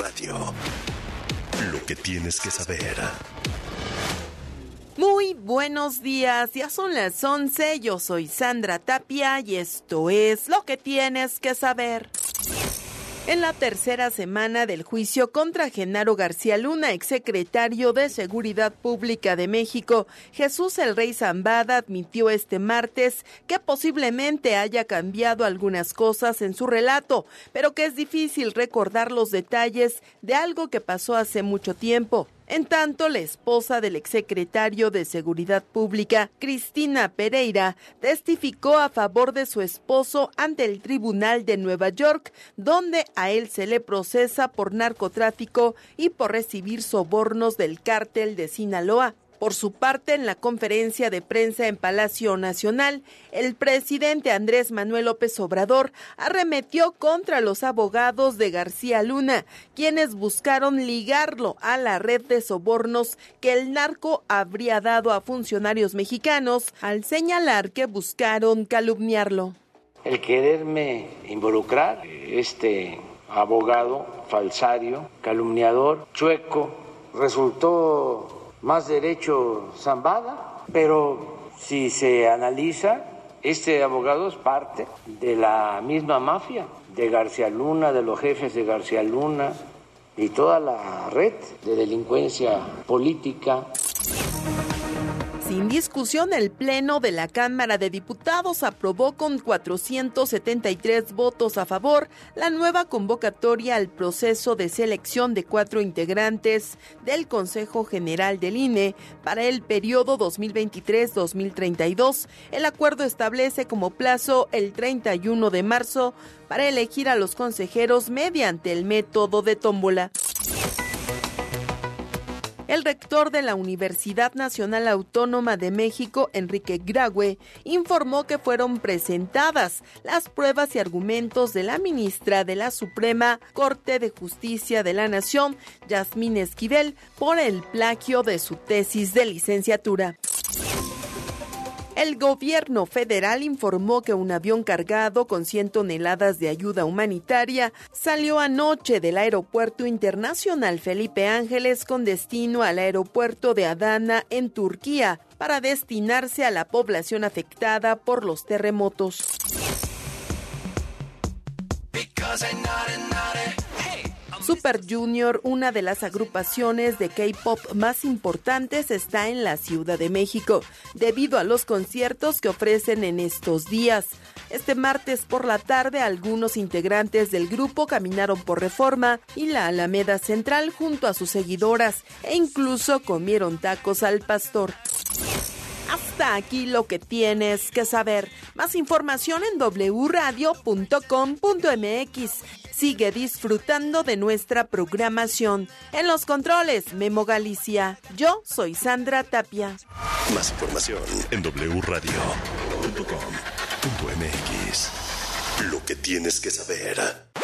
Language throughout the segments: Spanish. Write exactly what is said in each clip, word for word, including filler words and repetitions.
Radio. Lo que tienes que saber. Muy buenos días, ya son las once, yo soy Sandra Tapia y esto es Lo que tienes que saber. En la tercera semana del juicio contra Genaro García Luna, exsecretario de Seguridad Pública de México, Jesús el Rey Zambada admitió este martes que posiblemente haya cambiado algunas cosas en su relato, pero que es difícil recordar los detalles de algo que pasó hace mucho tiempo. En tanto, la esposa del exsecretario de Seguridad Pública, Cristina Pereira, testificó a favor de su esposo ante el Tribunal de Nueva York, donde a él se le procesa por narcotráfico y por recibir sobornos del cártel de Sinaloa. Por su parte, en la conferencia de prensa en Palacio Nacional, el presidente Andrés Manuel López Obrador arremetió contra los abogados de García Luna, quienes buscaron ligarlo a la red de sobornos que el narco habría dado a funcionarios mexicanos, al señalar que buscaron calumniarlo. El quererme involucrar, este abogado falsario, calumniador, chueco, resultó más derecho Zambada, pero si se analiza, este abogado es parte de la misma mafia de García Luna, de los jefes de García Luna y toda la red de delincuencia política. Sin discusión, el Pleno de la Cámara de Diputados aprobó con cuatrocientos setenta y tres votos a favor la nueva convocatoria al proceso de selección de cuatro integrantes del Consejo General del I N E para el periodo dos mil veintitrés a dos mil treinta y dos. El acuerdo establece como plazo el treinta y uno de marzo para elegir a los consejeros mediante el método de tómbola. El rector de la Universidad Nacional Autónoma de México, Enrique Graue, informó que fueron presentadas las pruebas y argumentos de la ministra de la Suprema Corte de Justicia de la Nación, Yasmín Esquivel, por el plagio de su tesis de licenciatura. El gobierno federal informó que un avión cargado con cien toneladas de ayuda humanitaria salió anoche del Aeropuerto Internacional Felipe Ángeles con destino al aeropuerto de Adana en Turquía para destinarse a la población afectada por los terremotos. Super Junior, una de las agrupaciones de K-pop más importantes, está en la Ciudad de México, debido a los conciertos que ofrecen en estos días. Este martes por la tarde, algunos integrantes del grupo caminaron por Reforma y la Alameda Central junto a sus seguidoras e incluso comieron tacos al pastor. Hasta aquí lo que tienes que saber. Más información en doble u radio punto com punto eme equis. Sigue disfrutando de nuestra programación. En los controles, Memo Galicia. Yo soy Sandra Tapia. Más información en doble u radio punto com punto eme equis. Lo que tienes que saber.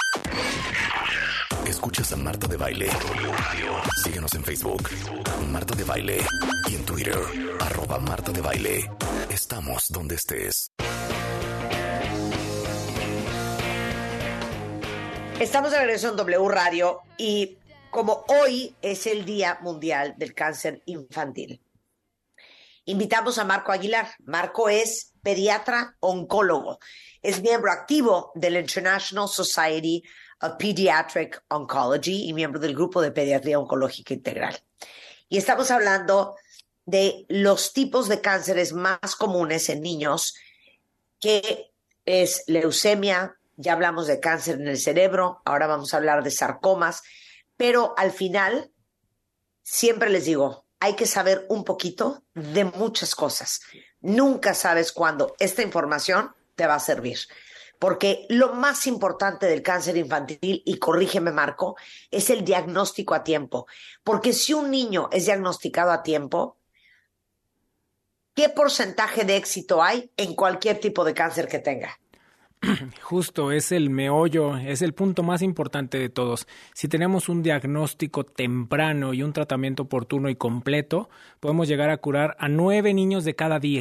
Escuchas a Marta de Baile. Síguenos en Facebook, Marta de Baile, y en Twitter, arroba Marta de Baile. Estamos donde estés. Estamos de regreso en W Radio y como hoy es el Día Mundial del Cáncer Infantil, invitamos a Marco Aguilar. Marco es pediatra oncólogo, es miembro activo del International Society of Pediatric Oncology y miembro del Grupo de Pediatría Oncológica Integral. Y estamos hablando de los tipos de cánceres más comunes en niños, que es leucemia, ya hablamos de cáncer en el cerebro, ahora vamos a hablar de sarcomas, pero al final, siempre les digo, hay que saber un poquito de muchas cosas. Nunca sabes cuándo esta información te va a servir. Porque lo más importante del cáncer infantil, y corrígeme Marco, es el diagnóstico a tiempo. Porque si un niño es diagnosticado a tiempo, ¿qué porcentaje de éxito hay en cualquier tipo de cáncer que tenga? Justo, es el meollo, es el punto más importante de todos. Si tenemos un diagnóstico temprano y un tratamiento oportuno y completo, podemos llegar a curar a nueve niños de cada diez.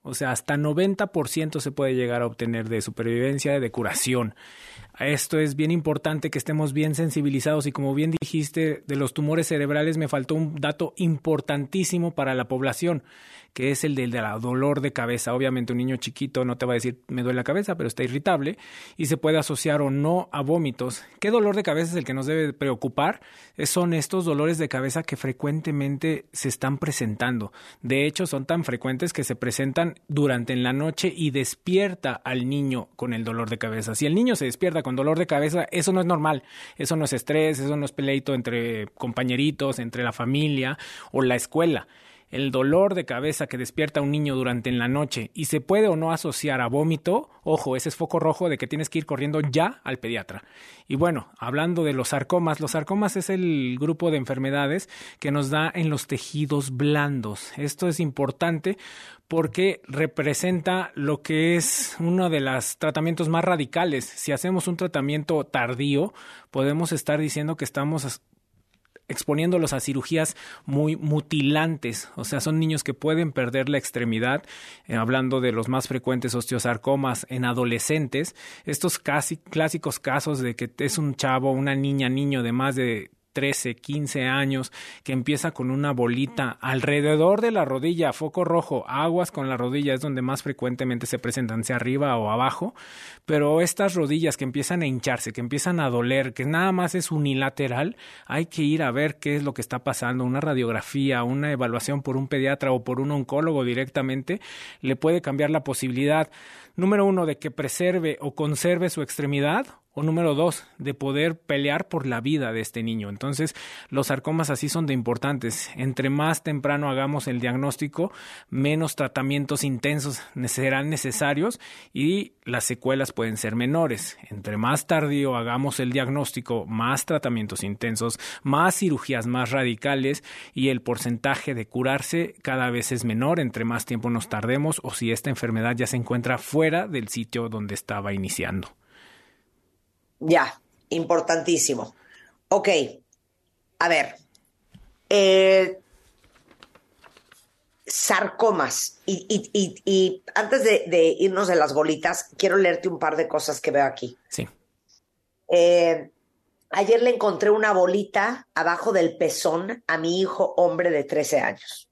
O sea, hasta noventa por ciento se puede llegar a obtener de supervivencia, de curación. Esto es bien importante, que estemos bien sensibilizados, y como bien dijiste, de los tumores cerebrales me faltó un dato importantísimo para la población, que es el del dolor de cabeza. Obviamente un niño chiquito no te va a decir me duele la cabeza, pero está irritable y se puede asociar o no a vómitos. ¿Qué dolor de cabeza es el que nos debe preocupar? Son estos dolores de cabeza que frecuentemente se están presentando. De hecho, son tan frecuentes que se presentan durante la noche y despierta al niño con el dolor de cabeza. Si el niño se despierta con dolor de cabeza, eso no es normal. Eso no es estrés, eso no es peleito entre compañeritos, entre la familia o la escuela. El dolor de cabeza que despierta a un niño durante la noche y se puede o no asociar a vómito, ojo, ese es foco rojo de que tienes que ir corriendo ya al pediatra. Y bueno, hablando de los sarcomas, los sarcomas es el grupo de enfermedades que nos da en los tejidos blandos. Esto es importante porque representa lo que es uno de los tratamientos más radicales. Si hacemos un tratamiento tardío, podemos estar diciendo que estamos exponiéndolos a cirugías muy mutilantes. O sea, son niños que pueden perder la extremidad, eh, hablando de los más frecuentes osteosarcomas en adolescentes. Estos casi clásicos casos de que es un chavo, una niña, niño de más de trece, quince años, que empieza con una bolita alrededor de la rodilla, foco rojo, aguas con la rodilla, es donde más frecuentemente se presentan, sea arriba o abajo, pero estas rodillas que empiezan a hincharse, que empiezan a doler, que nada más es unilateral, hay que ir a ver qué es lo que está pasando. Una radiografía, una evaluación por un pediatra o por un oncólogo directamente, le puede cambiar la posibilidad, número uno, de que preserve o conserve su extremidad, o número dos, de poder pelear por la vida de este niño. Entonces, los sarcomas así son de importantes. Entre más temprano hagamos el diagnóstico, menos tratamientos intensos serán necesarios y las secuelas pueden ser menores. Entre más tardío hagamos el diagnóstico, más tratamientos intensos, más cirugías más radicales, y el porcentaje de curarse cada vez es menor entre más tiempo nos tardemos, o si esta enfermedad ya se encuentra fuera del sitio donde estaba iniciando. Ya, importantísimo. Ok, a ver, eh, sarcomas, y, y, y, y antes de, de irnos de las bolitas, quiero leerte un par de cosas que veo aquí. Sí. Eh, ayer le encontré una bolita abajo del pezón a mi hijo hombre de trece años.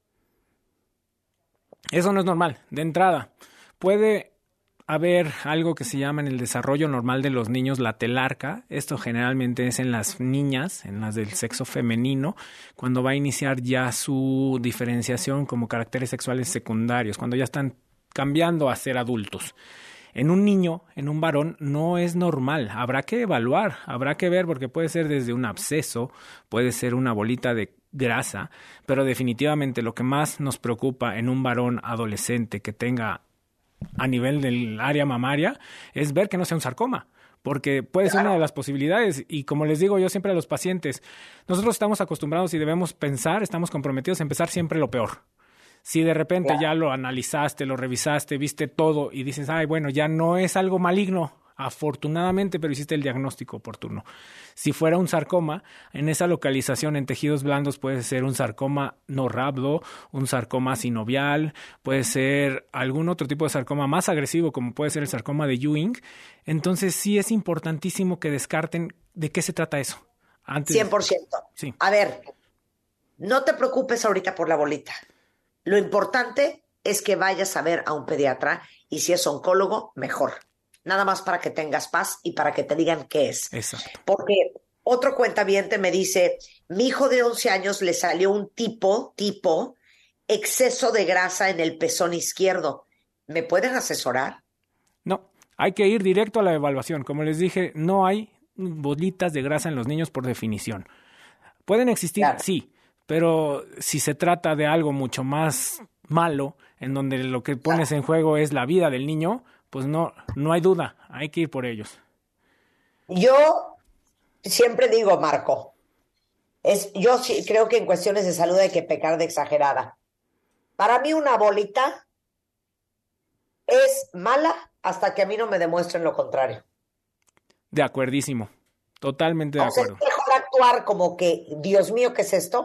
Eso no es normal, de entrada. Puede haber algo que se llama en el desarrollo normal de los niños la telarca. Esto generalmente es en las niñas, en las del sexo femenino, cuando va a iniciar ya su diferenciación como caracteres sexuales secundarios, cuando ya están cambiando a ser adultos. En un niño, en un varón, no es normal. Habrá que evaluar, habrá que ver, porque puede ser desde un absceso, puede ser una bolita de grasa, pero definitivamente lo que más nos preocupa en un varón adolescente que tenga a nivel del área mamaria es ver que no sea un sarcoma, porque puede ser una de las posibilidades. Y como les digo yo siempre a los pacientes, nosotros estamos acostumbrados y debemos pensar, estamos comprometidos a empezar siempre lo peor. Si de repente ya lo analizaste, lo revisaste, viste todo y dices, ay, bueno, ya no es algo maligno, afortunadamente, pero hiciste el diagnóstico oportuno. Si fuera un sarcoma, en esa localización en tejidos blandos puede ser un sarcoma no rhabdo, un sarcoma sinovial, puede ser algún otro tipo de sarcoma más agresivo, como puede ser el sarcoma de Ewing. Entonces sí es importantísimo que descarten de qué se trata eso. Antes cien por ciento. Sí. A ver, no te preocupes ahorita por la bolita. Lo importante es que vayas a ver a un pediatra, y si es oncólogo, mejor. Nada más para que tengas paz y para que te digan qué es. Exacto. Porque otro cuentaviente me dice, mi hijo de once años le salió un tipo, tipo, exceso de grasa en el pezón izquierdo. ¿Me pueden asesorar? No, hay que ir directo a la evaluación. Como les dije, no hay bolitas de grasa en los niños por definición. ¿Pueden existir? Claro. Sí, pero si se trata de algo mucho más malo, en donde lo que pones claro. en juego es la vida del niño, pues no, no hay duda, hay que ir por ellos. Yo siempre digo, Marco, es, yo sí, creo que en cuestiones de salud hay que pecar de exagerada. Para mí una bolita es mala hasta que a mí no me demuestren lo contrario. De acuerdísimo, totalmente de Entonces, acuerdo. Es mejor actuar como que, Dios mío, ¿qué es esto?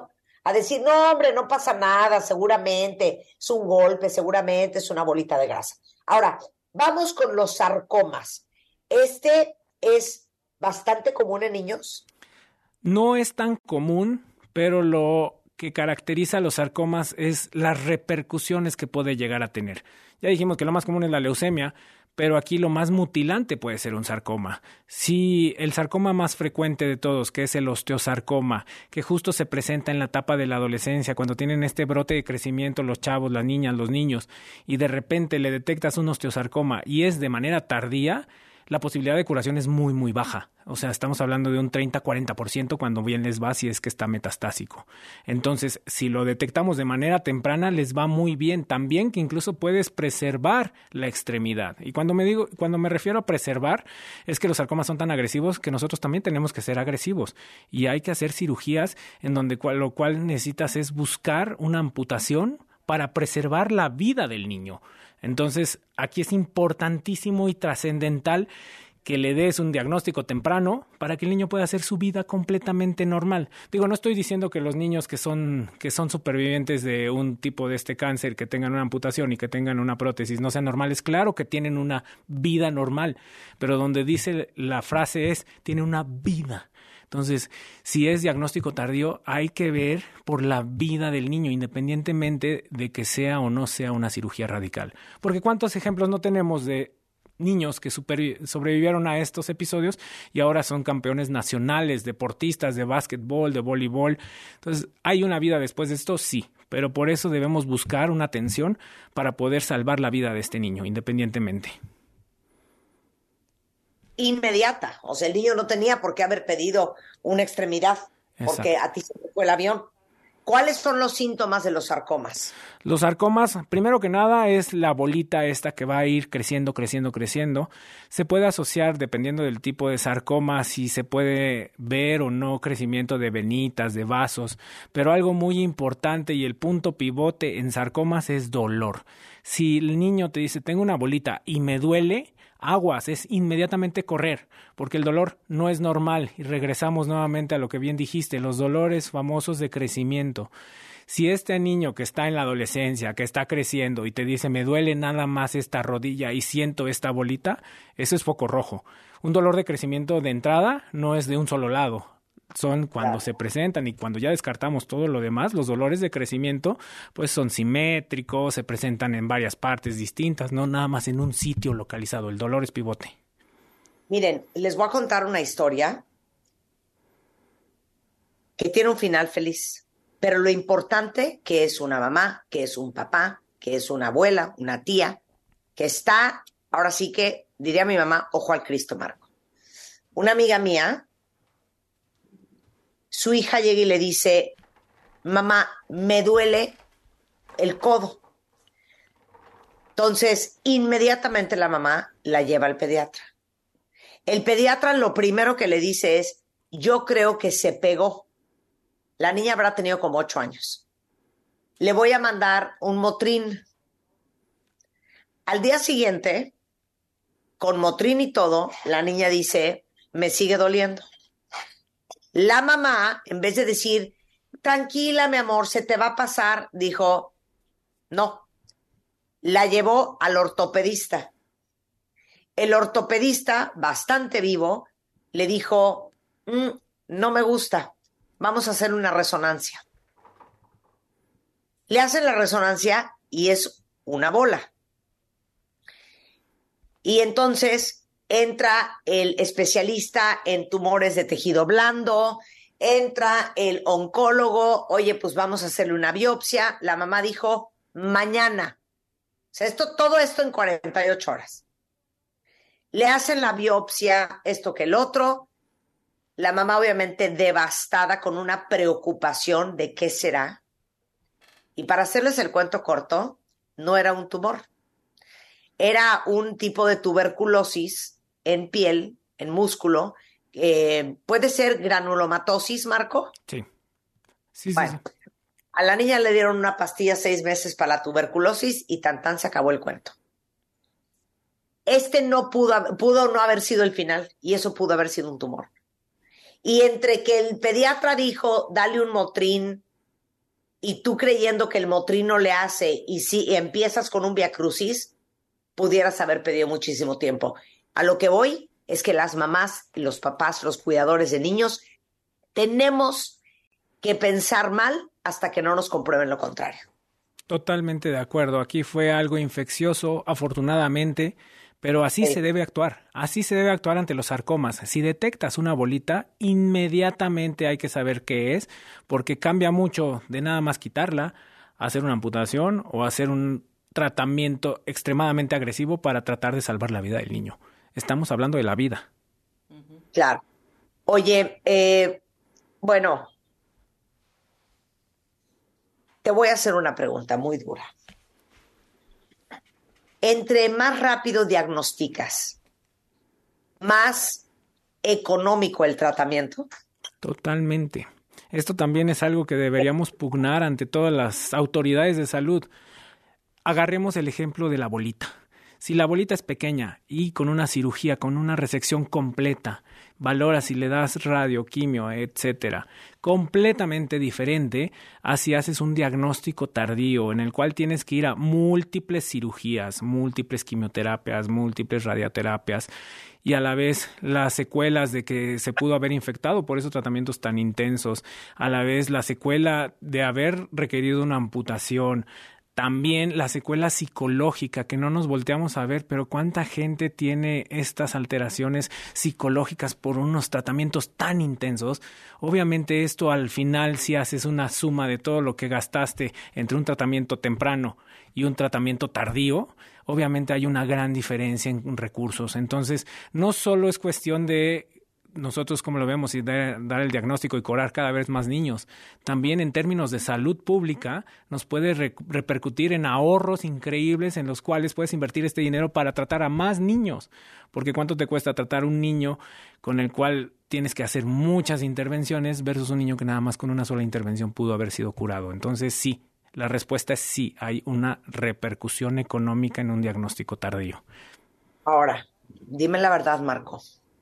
a decir, no, hombre, no pasa nada, seguramente es un golpe, seguramente es una bolita de grasa. Ahora, vamos con los sarcomas. Este es bastante común en niños. No es tan común, pero lo que caracteriza a los sarcomas es las repercusiones que puede llegar a tener. Ya dijimos que lo más común es la leucemia, pero aquí lo más mutilante puede ser un sarcoma. Si el sarcoma más frecuente de todos, que es el osteosarcoma, que justo se presenta en la etapa de la adolescencia, cuando tienen este brote de crecimiento los chavos, las niñas, los niños, y de repente le detectas un osteosarcoma y es de manera tardía, la posibilidad de curación es muy, muy baja. O sea, estamos hablando de un treinta a cuarenta por ciento cuando bien les va si es que está metastásico. Entonces, si lo detectamos de manera temprana, les va muy bien. También que incluso puedes preservar la extremidad. Y cuando me digo, cuando me refiero a preservar, es que los sarcomas son tan agresivos que nosotros también tenemos que ser agresivos. Y hay que hacer cirugías en donde cual, lo cual necesitas es buscar una amputación para preservar la vida del niño. Entonces, aquí es importantísimo y trascendental que le des un diagnóstico temprano para que el niño pueda hacer su vida completamente normal. Digo, no estoy diciendo que los niños que son, que son supervivientes de un tipo de este cáncer, que tengan una amputación y que tengan una prótesis, no sean normales. Claro que tienen una vida normal, pero donde dice la frase es, tiene una vida. Entonces, si es diagnóstico tardío, hay que ver por la vida del niño, independientemente de que sea o no sea una cirugía radical. Porque ¿cuántos ejemplos no tenemos de niños que super, sobrevivieron a estos episodios y ahora son campeones nacionales, deportistas de básquetbol, de voleibol? Entonces, ¿hay una vida después de esto? Sí, pero por eso debemos buscar una atención para poder salvar la vida de este niño, independientemente. Inmediata. O sea, el niño no tenía por qué haber pedido una extremidad porque Exacto. A ti se te fue el avión. ¿Cuáles son los síntomas de los sarcomas? Los sarcomas, primero que nada, es la bolita esta que va a ir creciendo, creciendo, creciendo. Se puede asociar, dependiendo del tipo de sarcoma, si se puede ver o no crecimiento de venitas, de vasos. Pero algo muy importante y el punto pivote en sarcomas es dolor. Si el niño te dice, tengo una bolita y me duele, aguas, es inmediatamente correr, porque el dolor no es normal. Y regresamos nuevamente a lo que bien dijiste, los dolores famosos de crecimiento. Si este niño que está en la adolescencia, que está creciendo y te dice, me duele nada más esta rodilla y siento esta bolita, eso es foco rojo. Un dolor de crecimiento de entrada no es de un solo lado. Son cuando claro. se presentan y cuando ya descartamos todo lo demás, los dolores de crecimiento pues son simétricos, se presentan en varias partes distintas, no nada más en un sitio localizado. El dolor es pivote. Miren, les voy a contar una historia que tiene un final feliz, pero lo importante que es una mamá, que es un papá, que es una abuela, una tía, que está, ahora sí que diría mi mamá, ojo al Cristo, Marco. Una amiga mía, su hija llega y le dice, mamá, me duele el codo. Entonces, inmediatamente la mamá la lleva al pediatra. El pediatra lo primero que le dice es, yo creo que se pegó. La niña habrá tenido como ocho años. Le voy a mandar un Motrin. Al día siguiente, con Motrin y todo, la niña dice, me sigue doliendo. La mamá, en vez de decir, tranquila, mi amor, se te va a pasar, dijo, no. La llevó al ortopedista. El ortopedista, bastante vivo, le dijo, mm, no me gusta, vamos a hacer una resonancia. Le hacen la resonancia y es una bola. Y entonces entra el especialista en tumores de tejido blando, entra el oncólogo, oye, pues vamos a hacerle una biopsia. La mamá dijo, mañana. O sea, esto, todo esto en cuarenta y ocho horas. Le hacen la biopsia, esto que el otro. La mamá obviamente devastada con una preocupación de qué será. Y para hacerles el cuento corto, no era un tumor. Era un tipo de tuberculosis en piel, en músculo. Eh, ¿Puede ser granulomatosis, Marco? Sí. Sí, bueno, sí, sí. A la niña le dieron una pastilla seis meses para la tuberculosis y tan tan se acabó el cuento. Este no pudo, pudo no haber sido el final y eso pudo haber sido un tumor. Y entre que el pediatra dijo, dale un Motrin y tú creyendo que el motrino le hace, y si empiezas con un viacrucis, pudieras haber pedido muchísimo tiempo. A lo que voy es que las mamás, los papás, los cuidadores de niños, tenemos que pensar mal hasta que no nos comprueben lo contrario. Totalmente de acuerdo. Aquí fue algo infeccioso, afortunadamente, pero así sí. se debe actuar. Así se debe actuar ante los sarcomas. Si detectas una bolita, inmediatamente hay que saber qué es, porque cambia mucho de nada más quitarla, hacer una amputación o hacer un tratamiento extremadamente agresivo para tratar de salvar la vida del niño. Estamos hablando de la vida. Claro. Oye, eh, bueno, te voy a hacer una pregunta muy dura. Entre más rápido diagnosticas, más económico el tratamiento. Totalmente. Esto también es algo que deberíamos pugnar ante todas las autoridades de salud. Agarremos el ejemplo de la bolita. Si la bolita es pequeña y con una cirugía, con una resección completa, valora si le das radio, quimio, etcétera, completamente diferente a si haces un diagnóstico tardío en el cual tienes que ir a múltiples cirugías, múltiples quimioterapias, múltiples radioterapias y a la vez las secuelas de que se pudo haber infectado por esos tratamientos tan intensos, a la vez la secuela de haber requerido una amputación. También la secuela psicológica, que no nos volteamos a ver, pero cuánta gente tiene estas alteraciones psicológicas por unos tratamientos tan intensos. Obviamente esto al final, si haces una suma de todo lo que gastaste entre un tratamiento temprano y un tratamiento tardío, obviamente hay una gran diferencia en recursos. Entonces, no solo es cuestión de nosotros como lo vemos y dar, dar el diagnóstico y curar cada vez más niños. También en términos de salud pública nos puede re- repercutir en ahorros increíbles en los cuales puedes invertir este dinero para tratar a más niños. Porque ¿cuánto te cuesta tratar un niño con el cual tienes que hacer muchas intervenciones versus un niño que nada más con una sola intervención pudo haber sido curado? Entonces sí, la respuesta es sí, hay una repercusión económica en un diagnóstico tardío. Ahora, dime la verdad, Marco.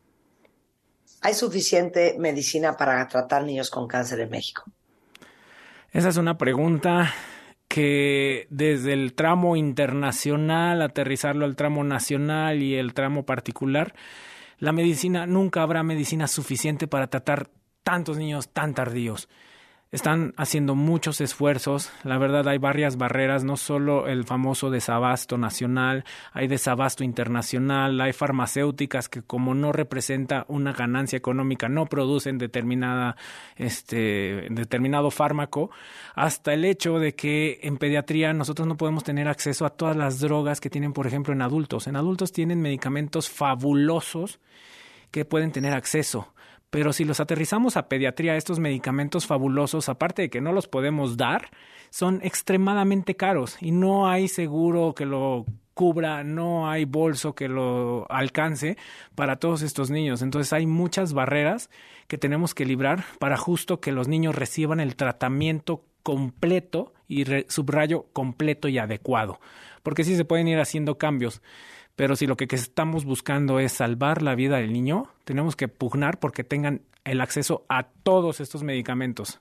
¿Hay suficiente medicina para tratar niños con cáncer en México? Esa es una pregunta que desde el tramo internacional, aterrizarlo al tramo nacional y el tramo particular, la medicina, nunca habrá medicina suficiente para tratar tantos niños tan tardíos. Están haciendo muchos esfuerzos, la verdad hay varias barreras, no solo el famoso desabasto nacional, hay desabasto internacional, hay farmacéuticas que como no representa una ganancia económica no producen determinada, este, determinado fármaco, hasta el hecho de que en pediatría nosotros no podemos tener acceso a todas las drogas que tienen, por ejemplo, en adultos. En adultos tienen medicamentos fabulosos que pueden tener acceso. Pero si los aterrizamos a pediatría, estos medicamentos fabulosos, aparte de que no los podemos dar, son extremadamente caros y no hay seguro que lo cubra, no hay bolso que lo alcance para todos estos niños. Entonces hay muchas barreras que tenemos que librar para justo que los niños reciban el tratamiento completo y re- subrayo completo y adecuado. Porque sí se pueden ir haciendo cambios. Pero si lo que estamos buscando es salvar la vida del niño, tenemos que pugnar porque tengan el acceso a todos estos medicamentos.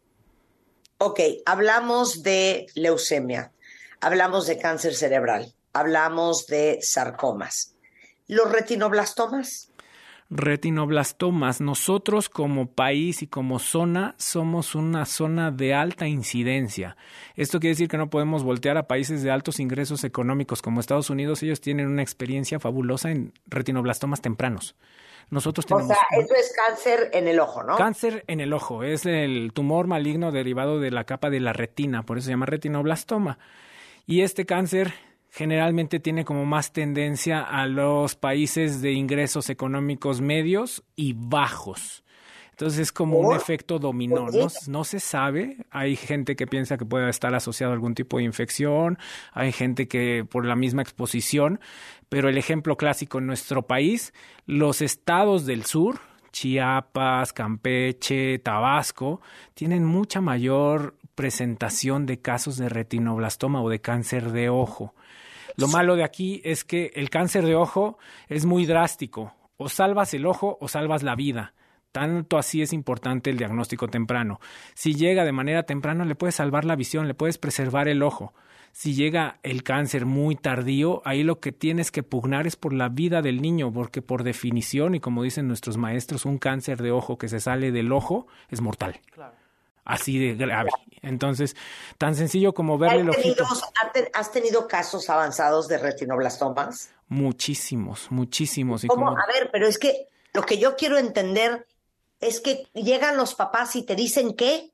Ok, hablamos de leucemia, hablamos de cáncer cerebral, hablamos de sarcomas. ¿Los retinoblastomas? Retinoblastomas. Nosotros como país y como zona somos una zona de alta incidencia. Esto quiere decir que no podemos voltear a países de altos ingresos económicos como Estados Unidos. Ellos tienen una experiencia fabulosa en retinoblastomas tempranos. Nosotros tenemos... O sea, eso es cáncer en el ojo, ¿no? Cáncer en el ojo. Es el tumor maligno derivado de la capa de la retina. Por eso se llama retinoblastoma. Y este cáncer generalmente tiene como más tendencia a los países de ingresos económicos medios y bajos. Entonces es como un efecto dominó, ¿no? No se sabe, hay gente que piensa que puede estar asociado a algún tipo de infección, hay gente que por la misma exposición, pero el ejemplo clásico en nuestro país, los estados del sur, Chiapas, Campeche, Tabasco, tienen mucha mayor presentación de casos de retinoblastoma o de cáncer de ojo. Lo malo de aquí es que el cáncer de ojo es muy drástico. O salvas el ojo o salvas la vida. Tanto así es importante el diagnóstico temprano. Si llega de manera temprana, le puedes salvar la visión, le puedes preservar el ojo. Si llega el cáncer muy tardío, ahí lo que tienes que pugnar es por la vida del niño, porque por definición, y como dicen nuestros maestros, un cáncer de ojo que se sale del ojo es mortal. Claro. Así de grave. Entonces, tan sencillo como verle el ojito. ¿Has tenido casos avanzados de retinoblastomas? Muchísimos, muchísimos. Y ¿Cómo? como... A ver, pero es que lo que yo quiero entender es que llegan los papás y te dicen ¿qué?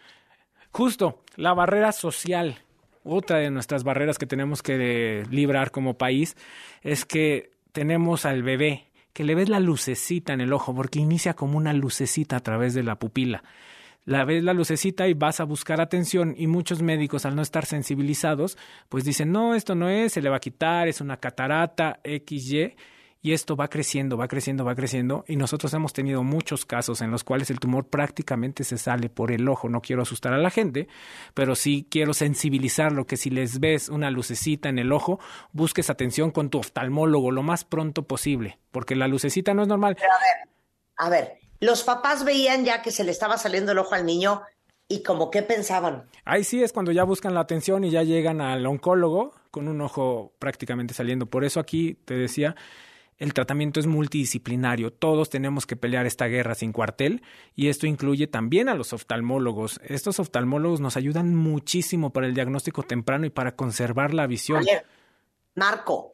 Justo, la barrera social. Otra de nuestras barreras que tenemos que librar como país es que tenemos al bebé, que le ves la lucecita en el ojo, porque inicia como una lucecita a través de la pupila. La ves la lucecita y vas a buscar atención, y muchos médicos, al no estar sensibilizados, pues dicen, no, esto no es, se le va a quitar, es una catarata, equis ye, y esto va creciendo, va creciendo, va creciendo, y nosotros hemos tenido muchos casos en los cuales el tumor prácticamente se sale por el ojo. No quiero asustar a la gente, pero sí quiero sensibilizarlo, que si les ves una lucecita en el ojo, busques atención con tu oftalmólogo lo más pronto posible, porque la lucecita no es normal. Pero a ver, a ver, los papás veían ya que se le estaba saliendo el ojo al niño, ¿y como qué pensaban? Ahí sí es cuando ya buscan la atención y ya llegan al oncólogo con un ojo prácticamente saliendo. Por eso aquí te decía, el tratamiento es multidisciplinario. Todos tenemos que pelear esta guerra sin cuartel, y esto incluye también a los oftalmólogos. Estos oftalmólogos nos ayudan muchísimo para el diagnóstico temprano y para conservar la visión. Ayer, Marco,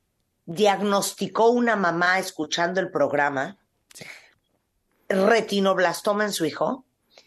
diagnosticó una mamá escuchando el programa sí. retinoblastoma en su hijo,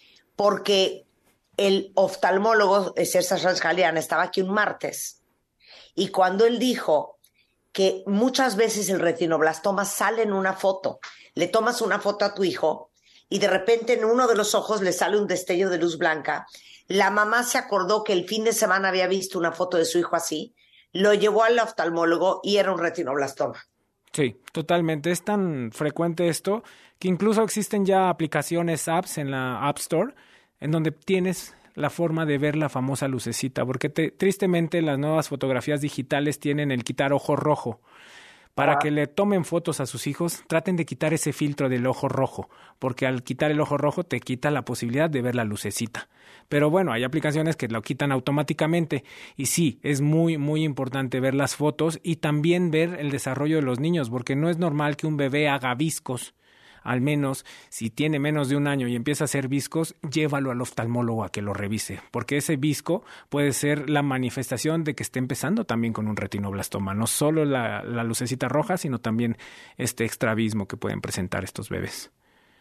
porque el oftalmólogo César Sanz Galeán estaba aquí un martes, y cuando él dijo que muchas veces el retinoblastoma sale en una foto, le tomas una foto a tu hijo y de repente en uno de los ojos le sale un destello de luz blanca, la mamá se acordó que el fin de semana había visto una foto de su hijo así, lo llevó al oftalmólogo y era un retinoblastoma. Sí, totalmente. Es tan frecuente esto que incluso existen ya aplicaciones, apps en la App Store, en donde tienes la forma de ver la famosa lucecita, porque te, tristemente las nuevas fotografías digitales tienen el quitar ojo rojo. Para ah. que le tomen fotos a sus hijos, traten de quitar ese filtro del ojo rojo, porque al quitar el ojo rojo te quita la posibilidad de ver la lucecita. Pero bueno, hay aplicaciones que lo quitan automáticamente, y sí, es muy, muy importante ver las fotos y también ver el desarrollo de los niños, porque no es normal que un bebé haga viscos. Al menos, si tiene menos de un año y empieza a hacer viscos, llévalo al oftalmólogo a que lo revise, porque ese visco puede ser la manifestación de que esté empezando también con un retinoblastoma, no solo la, la lucecita roja, sino también este extravismo que pueden presentar estos bebés.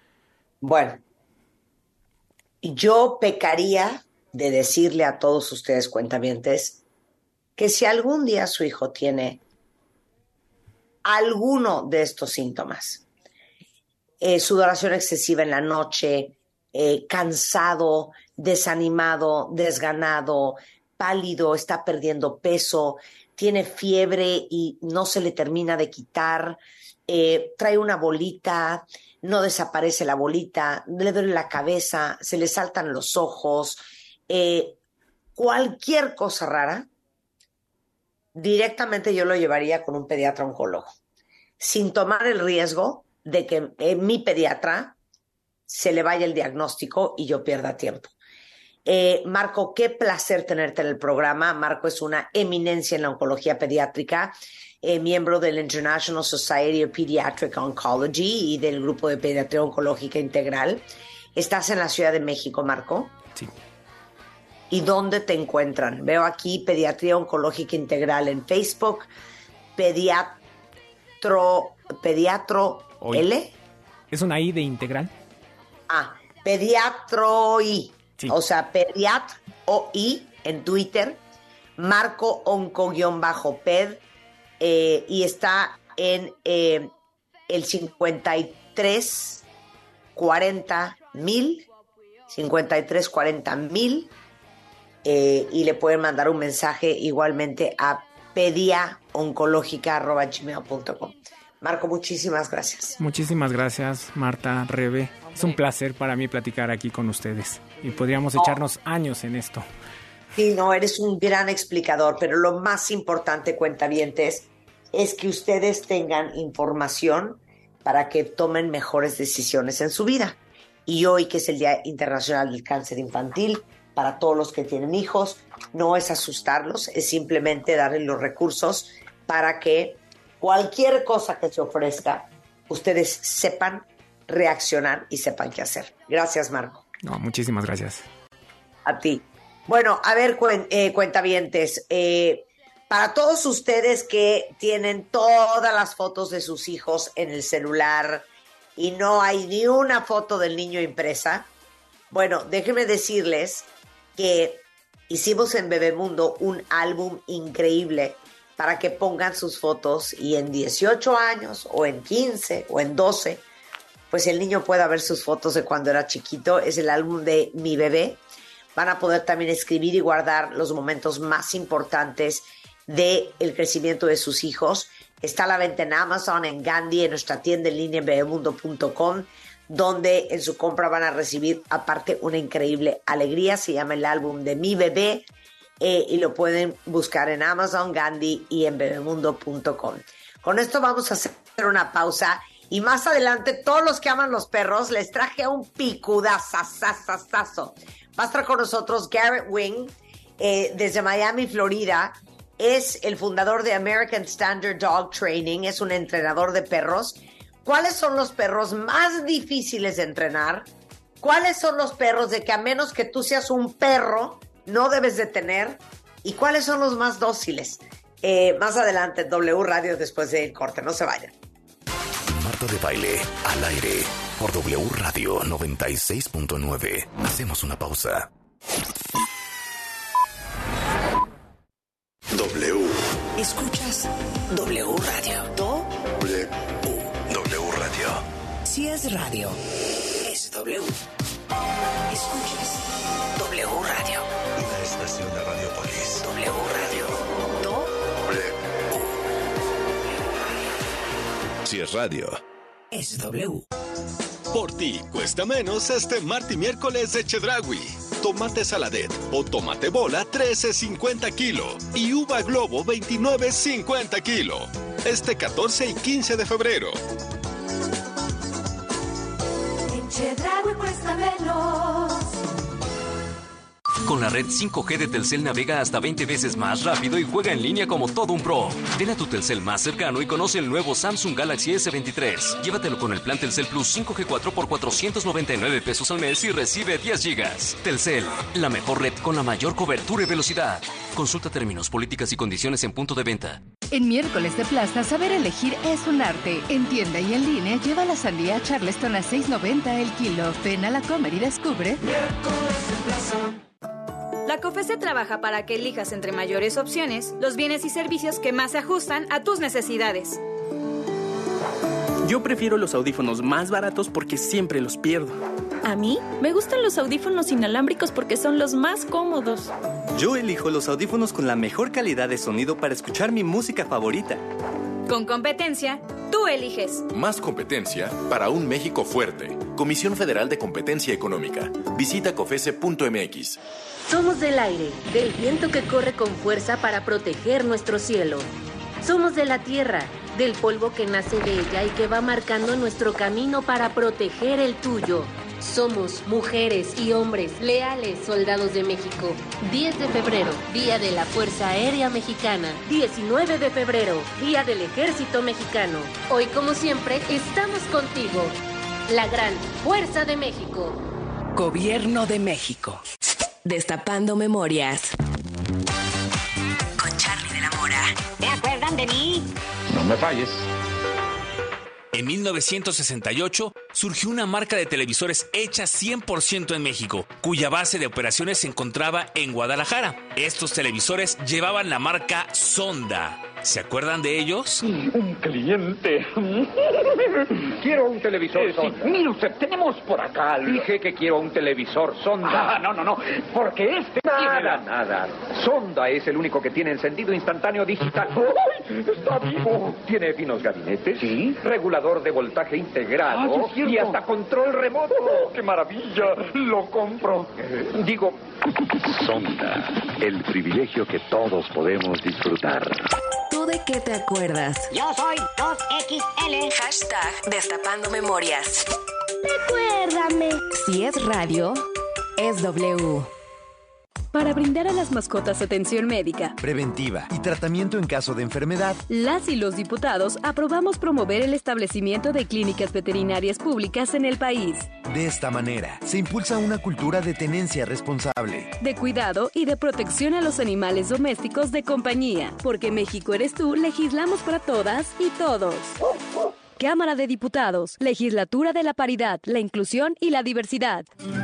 Bueno, yo pecaría de decirle a todos ustedes, cuentavientes, que si algún día su hijo tiene alguno de estos síntomas, Eh, sudoración excesiva en la noche, eh, cansado, desanimado, desganado, pálido, está perdiendo peso, tiene fiebre y no se le termina de quitar, eh, trae una bolita, no desaparece la bolita, le duele la cabeza, se le saltan los ojos, eh, cualquier cosa rara, directamente yo lo llevaría con un pediatra oncólogo, sin tomar el riesgo de que eh, mi pediatra se le vaya el diagnóstico y yo pierda tiempo. Eh, Marco, qué placer tenerte en el programa. Marco es una eminencia en la oncología pediátrica, eh, miembro del International Society of Pediatric Oncology y del grupo de pediatría oncológica integral. ¿Estás en la Ciudad de México, Marco? Sí. ¿Y dónde te encuentran? Veo aquí Pediatría Oncológica Integral en Facebook, Pediatro, Pediatro Hoy. L. ¿Es una I de integral? Ah, Pediatro I. Sí. O sea, Pediat o I en Twitter, Marco Onco-Ped, eh, y está en eh, el cincuenta y tres cuarenta mil, cincuenta y tres cuarenta mil, eh, y le pueden mandar un mensaje igualmente a pediaoncológica arroba gmail punto com. Marco, muchísimas gracias. Muchísimas gracias, Marta, Rebe. Es un placer para mí platicar aquí con ustedes y podríamos echarnos años en esto. Sí, no, eres un gran explicador, pero lo más importante, cuentavientes, es que ustedes tengan información para que tomen mejores decisiones en su vida. Y hoy, que es el Día Internacional del Cáncer Infantil, para todos los que tienen hijos, no es asustarlos, es simplemente darles los recursos para que cualquier cosa que se ofrezca, ustedes sepan reaccionar y sepan qué hacer. Gracias, Marco. No, muchísimas gracias. A ti. Bueno, a ver, cuen, eh, cuentavientes, eh, para todos ustedes que tienen todas las fotos de sus hijos en el celular y no hay ni una foto del niño impresa, bueno, déjenme decirles que hicimos en Bebemundo un álbum increíble para que pongan sus fotos y en dieciocho años o en quince o en doce, pues el niño pueda ver sus fotos de cuando era chiquito. Es el álbum de Mi Bebé. Van a poder también escribir y guardar los momentos más importantes del crecimiento de sus hijos. Está a la venta en Amazon, en Gandhi, en nuestra tienda en línea en bebemundo punto com, donde en su compra van a recibir aparte una increíble alegría. Se llama el álbum de Mi Bebé eh, y lo pueden buscar en Amazon, Gandhi y en bebemundo punto com. Con esto vamos a hacer una pausa y más adelante todos los que aman los perros les traje a un picudazazazazo. Va a estar con nosotros Garrett Wing eh, desde Miami, Florida. Es el fundador de American Standard Dog Training, es un entrenador de perros. ¿Cuáles son los perros más difíciles de entrenar? ¿Cuáles son los perros de que a menos que tú seas un perro no debes de tener? ¿Y cuáles son los más dóciles? Eh, más adelante en W Radio después del corte, no se vayan. Marta de Baile, al aire, por W Radio noventa y seis punto nueve. Hacemos una pausa. W. Escuchas W Radio. Do. W. W Radio. Si es radio, es W. Escuchas W Radio. Una estación de Radiopolis. W Radio. Do. W. Si es radio, es W. Por ti cuesta menos este martes y miércoles de Chedraui. Tomate saladet o tomate bola trece cincuenta kilo y uva globo veintinueve cincuenta kilo. Este catorce y quince de febrero. En Chedraui cuesta menos. Con la red cinco G de Telcel navega hasta veinte veces más rápido y juega en línea como todo un pro. Ven a tu Telcel más cercano y conoce el nuevo Samsung Galaxy S veintitrés. Llévatelo con el plan Telcel Plus cinco G cuatro por cuatrocientos noventa y nueve pesos al mes y recibe diez gigas. Telcel, la mejor red con la mayor cobertura y velocidad. Consulta términos, políticas y condiciones en punto de venta. En miércoles de plaza, saber elegir es un arte. En tienda y en línea, lleva la sandía Charleston a seis noventa el kilo. Ven a la Comer y descubre. Miércoles de plaza. La COFESE trabaja para que elijas entre mayores opciones los bienes y servicios que más se ajustan a tus necesidades. Yo prefiero los audífonos más baratos porque siempre los pierdo. A mí me gustan los audífonos inalámbricos porque son los más cómodos. Yo elijo los audífonos con la mejor calidad de sonido para escuchar mi música favorita. Con competencia, tú eliges. Más competencia para un México fuerte. Comisión Federal de Competencia Económica. Visita cofese punto m x. Somos del aire, del viento que corre con fuerza para proteger nuestro cielo. Somos de la tierra, del polvo que nace de ella y que va marcando nuestro camino para proteger el tuyo. Somos mujeres y hombres leales soldados de México. diez de febrero, Día de la Fuerza Aérea Mexicana. diecinueve de febrero, Día del Ejército Mexicano. Hoy, como siempre, estamos contigo. La gran Fuerza de México. Gobierno de México. Destapando memorias. Con Charlie de la Mora. ¿Se acuerdan de mí? No me falles. En mil novecientos sesenta y ocho surgió una marca de televisores hecha cien por ciento en México, cuya base de operaciones se encontraba en Guadalajara. Estos televisores llevaban la marca Sonda. ¿Se acuerdan de ellos? Un cliente. Quiero un televisor eh, Sonda. Sí. Mire usted, tenemos por acá. Dije que quiero un televisor Sonda. Ah, no, no, no. Porque este... Nada, nada. Sonda es el único que tiene encendido instantáneo digital. ¡Ay! Está vivo. Tiene finos gabinetes. Sí. Regulador de voltaje integrado. Ah, sí, y hasta control remoto. Oh, ¡qué maravilla! Lo compro. Eh, digo... Sonda. El privilegio que todos podemos disfrutar. Todo de qué te acuerdas? Yo soy dos equis ele. Hashtag Destapando Memorias. Recuérdame. Si es radio, es W. Para brindar a las mascotas atención médica, preventiva y tratamiento en caso de enfermedad, las y los diputados aprobamos promover el establecimiento de clínicas veterinarias públicas en el país. De esta manera, se impulsa una cultura de tenencia responsable, de cuidado y de protección a los animales domésticos de compañía. Porque México eres tú, legislamos para todas y todos. Cámara de Diputados, Legislatura de la Paridad, la Inclusión y la Diversidad.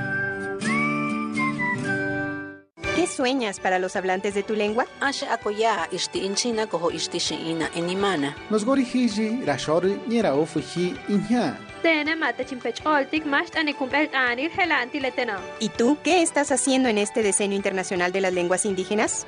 ¿Qué sueñas para los hablantes de tu lengua? ¿Y tú qué estás haciendo en este Decenio Internacional de las Lenguas Indígenas?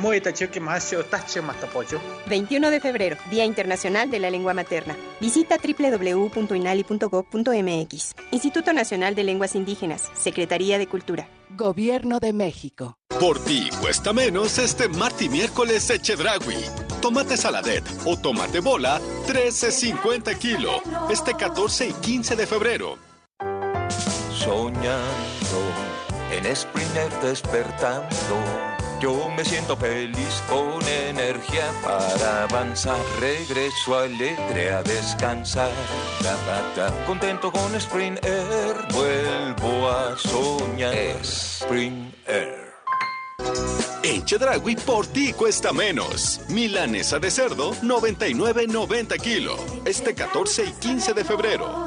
veintiuno de febrero, Día Internacional de la Lengua Materna. Visita doble u doble u doble u punto inali punto gob punto eme equis. Instituto Nacional de Lenguas Indígenas, Secretaría de Cultura. Gobierno de México. Por ti cuesta menos este martes y miércoles de Chedraui. Tomate saladet o tomate bola, trece cincuenta kilo. Este catorce y quince de febrero. Soñando, en Springer despertando. Yo me siento feliz con energía para avanzar. Regreso alegre a descansar. Da, da, da. Contento con Spring Air. Vuelvo a soñar. Spring Air. En Chedraui por ti cuesta menos. Milanesa de cerdo, noventa y nueve noventa kilo. Este catorce y quince de febrero.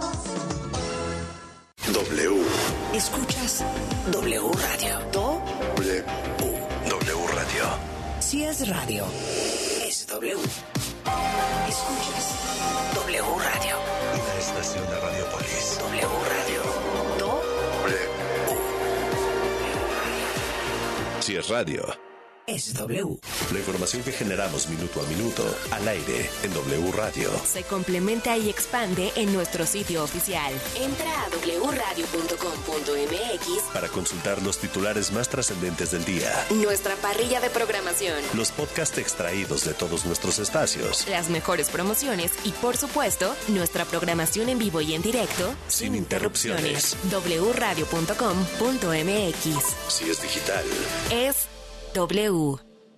W. Escuchas W Radio. W. W Radio. Si es radio, es W. Escuchas W Radio. Una estación de Radiopolis. W Radio. W. Si es radio, es W. La información que generamos minuto a minuto al aire en W Radio. Se complementa y expande en nuestro sitio oficial. Entra a doble u radio punto com punto eme equis para consultar los titulares más trascendentes del día. Nuestra parrilla de programación. Los podcasts extraídos de todos nuestros espacios. Las mejores promociones y, por supuesto, nuestra programación en vivo y en directo. Sin, sin interrupciones. doble u radio punto com punto eme equis. Si es digital, es W.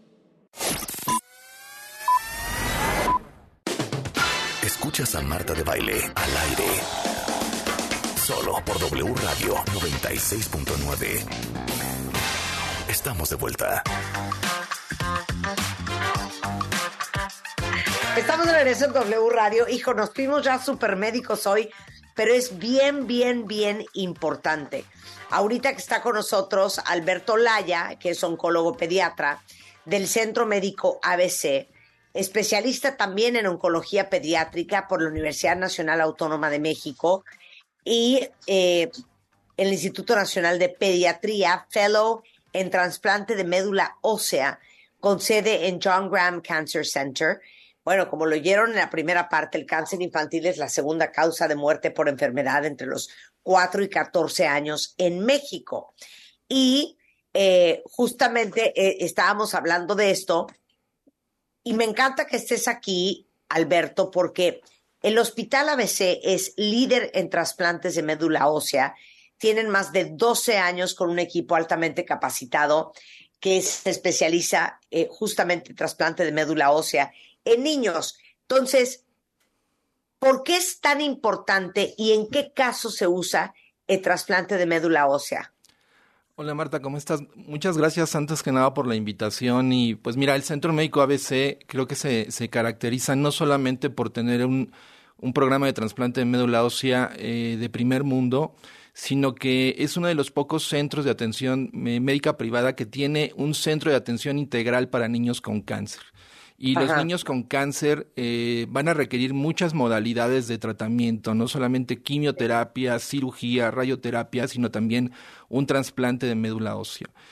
Escuchas a Marta de Baile al aire. Solo por W Radio noventa y seis punto nueve. Estamos de vuelta. Estamos de regreso en W Radio. Hijo, nos fuimos ya supermédicos hoy, pero es bien, bien, bien importante. Ahorita que está con nosotros Alberto Laya, que es oncólogo pediatra del Centro Médico A B C, especialista también en oncología pediátrica por la Universidad Nacional Autónoma de México y eh, el Instituto Nacional de Pediatría, fellow en trasplante de médula ósea, con sede en John Graham Cancer Center. Bueno, como lo oyeron en la primera parte, el cáncer infantil es la segunda causa de muerte por enfermedad entre los cuatro y catorce años en México. Y eh, justamente eh, estábamos hablando de esto y me encanta que estés aquí, Alberto, porque el Hospital A B C es líder en trasplantes de médula ósea. Tienen más de doce años con un equipo altamente capacitado que se especializa eh, justamente en trasplante de médula ósea en niños. Entonces, ¿por qué es tan importante y en qué caso se usa el trasplante de médula ósea? Hola Marta, ¿cómo estás? Muchas gracias antes que nada por la invitación. Y pues mira, el Centro Médico A B C creo que se, se caracteriza no solamente por tener un, un programa de trasplante de médula ósea eh, de primer mundo, sino que es uno de los pocos centros de atención eh, médica privada que tiene un centro de atención integral para niños con cáncer. Y Ajá. los niños con cáncer eh, van a requerir muchas modalidades de tratamiento, no solamente quimioterapia, cirugía, radioterapia, sino también un trasplante de médula ósea.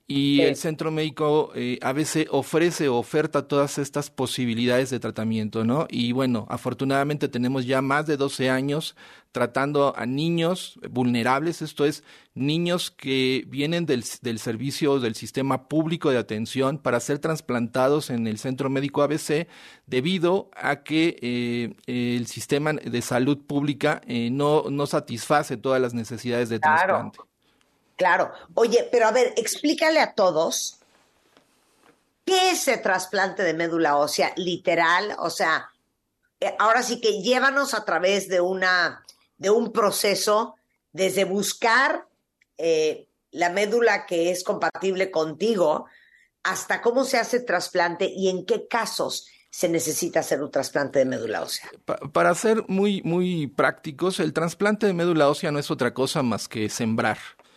y Sí. el Centro Médico eh, A B C ofrece o oferta todas estas posibilidades de tratamiento, ¿no? Y bueno, afortunadamente tenemos ya más de doce años tratando a niños vulnerables, esto es, niños que vienen del, del servicio del sistema público de atención para ser trasplantados en el Centro Médico A B C debido a que eh, el sistema de salud pública eh, no, no satisface todas las necesidades de Claro. trasplante. Claro. Oye, pero a ver, explícale a todos qué es el trasplante de médula ósea, literal, o sea, eh, ahora sí que llévanos a través de una, de un proceso desde buscar eh, la médula que es compatible contigo hasta cómo se hace el trasplante y en qué casos se necesita hacer un trasplante de médula ósea. Pa- para ser muy, muy prácticos, el trasplante de médula ósea no es otra cosa más que sembrar.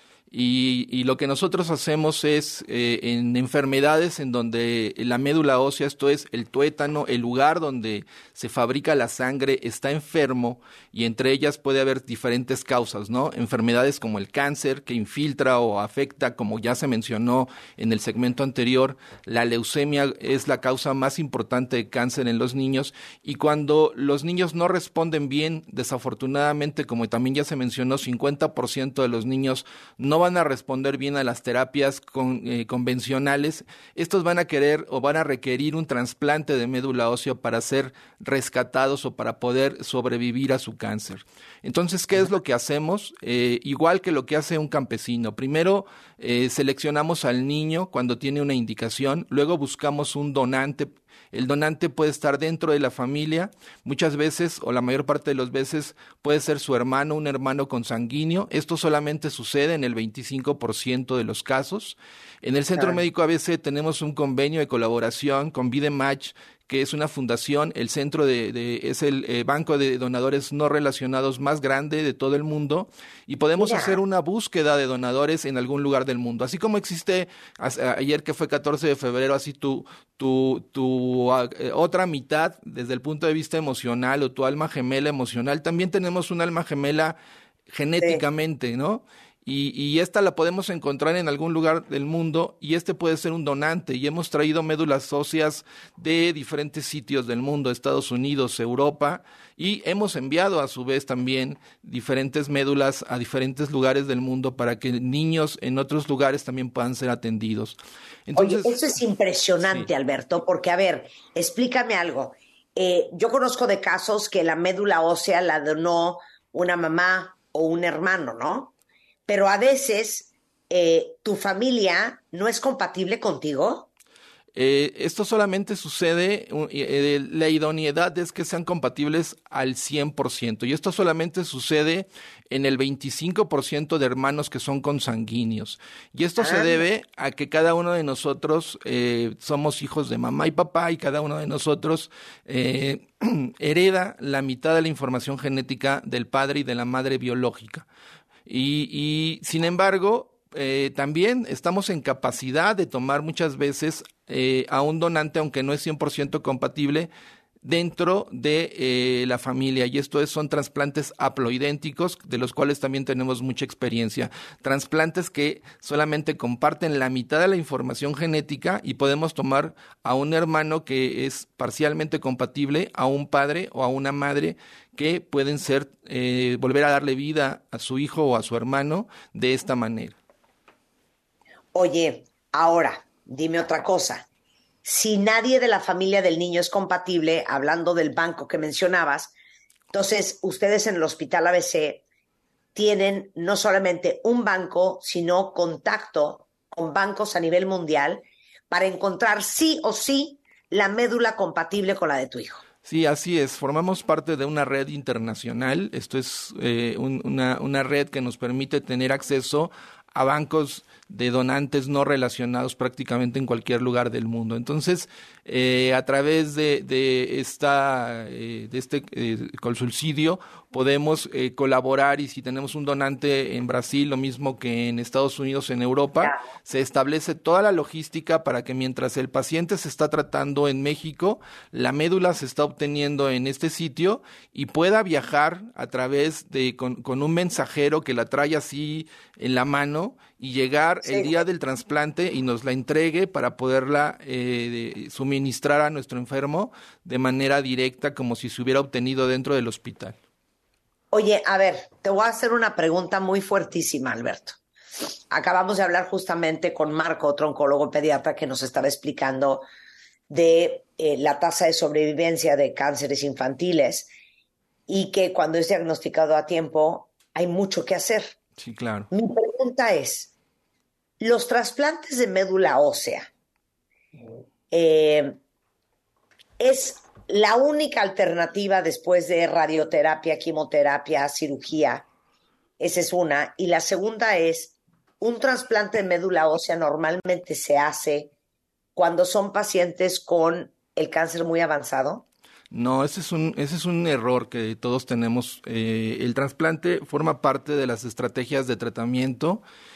Y, y lo que nosotros hacemos es eh, en enfermedades en donde la médula ósea, esto es el tuétano, el lugar donde se fabrica la sangre, está enfermo y entre ellas puede haber diferentes causas, ¿no? Enfermedades como el cáncer que infiltra o afecta, como ya se mencionó en el segmento anterior, la leucemia es la causa más importante de cáncer en los niños y cuando los niños no responden bien, desafortunadamente, como también ya se mencionó, cincuenta por ciento de los niños no van a responder bien a las terapias con, eh, convencionales, estos van a querer o van a requerir un trasplante de médula ósea para ser rescatados o para poder sobrevivir a su cáncer. Entonces, ¿qué es lo que hacemos? Eh, igual que lo que hace un campesino. Primero, eh, seleccionamos al niño cuando tiene una indicación, luego buscamos un donante. El donante puede estar dentro de la familia, muchas veces o la mayor parte de las veces puede ser su hermano, un hermano consanguíneo. Esto solamente sucede en el veinticinco por ciento de los casos. En el Centro Claro. Médico A B C tenemos un convenio de colaboración con VideMatch, que es una fundación, el centro de, de es el eh, banco de donadores no relacionados más grande de todo el mundo y podemos Mira. hacer una búsqueda de donadores en algún lugar del mundo. Así como existe as- a- ayer que fue catorce de febrero, así tu, tu, tu ah, eh, otra mitad desde el punto de vista emocional o tu alma gemela emocional, también tenemos un alma gemela genéticamente, ¿no? Y, y esta la podemos encontrar en algún lugar del mundo y este puede ser un donante y hemos traído médulas óseas de diferentes sitios del mundo, Estados Unidos, Europa y hemos enviado a su vez también diferentes médulas a diferentes lugares del mundo para que niños en otros lugares también puedan ser atendidos. Entonces, Oye, eso es impresionante, sí. Alberto, porque a ver, explícame algo. Eh, yo conozco de casos que la médula ósea la donó una mamá o un hermano, ¿no? Pero a veces eh, tu familia no es compatible contigo. Eh, esto solamente sucede, uh, eh, la idoneidad es que sean compatibles al cien por ciento y esto solamente sucede en el veinticinco por ciento de hermanos que son consanguíneos y esto Ah. se debe a que cada uno de nosotros eh, somos hijos de mamá y papá y cada uno de nosotros eh, hereda la mitad de la información genética del padre y de la madre biológica y, y sin embargo Eh, también estamos en capacidad de tomar muchas veces eh, a un donante, aunque no es cien por ciento compatible, dentro de eh, la familia. Y esto es, son trasplantes haploidénticos, de los cuales también tenemos mucha experiencia. Trasplantes que solamente comparten la mitad de la información genética y podemos tomar a un hermano que es parcialmente compatible, a un padre o a una madre que pueden ser, eh, volver a darle vida a su hijo o a su hermano de esta manera. Oye, ahora, dime otra cosa. Si nadie de la familia del niño es compatible, hablando del banco que mencionabas, entonces ustedes en el Hospital A B C tienen no solamente un banco, sino contacto con bancos a nivel mundial para encontrar sí o sí la médula compatible con la de tu hijo. Sí, así es. Formamos parte de una red internacional. Esto es eh, un, una, una red que nos permite tener acceso a bancos de donantes no relacionados prácticamente en cualquier lugar del mundo. Entonces, eh, a través de, de, esta, eh, de este eh, consulcidio podemos eh, colaborar y si tenemos un donante en Brasil, lo mismo que en Estados Unidos, en Europa, se establece toda la logística para que mientras el paciente se está tratando en México, la médula se está obteniendo en este sitio y pueda viajar a través de, con, con un mensajero que la trae así en la mano temprano y llegar sí. el día del trasplante y nos la entregue para poderla eh, de, suministrar a nuestro enfermo de manera directa, como si se hubiera obtenido dentro del hospital. Oye, a ver, te voy a hacer una pregunta muy fuertísima, Alberto. Acabamos de hablar justamente con Marco, otro oncólogo pediatra, que nos estaba explicando de eh, la tasa de sobrevivencia de cánceres infantiles y que cuando es diagnosticado a tiempo hay mucho que hacer. Sí, claro. Mi pregunta es, los trasplantes de médula ósea, eh, ¿es la única alternativa después de radioterapia, quimioterapia, cirugía? Esa es una. Y la segunda es, ¿un trasplante de médula ósea normalmente se hace cuando son pacientes con el cáncer muy avanzado? No, ese es un, ese es un error que todos tenemos. Eh, el trasplante forma parte de las estrategias de tratamiento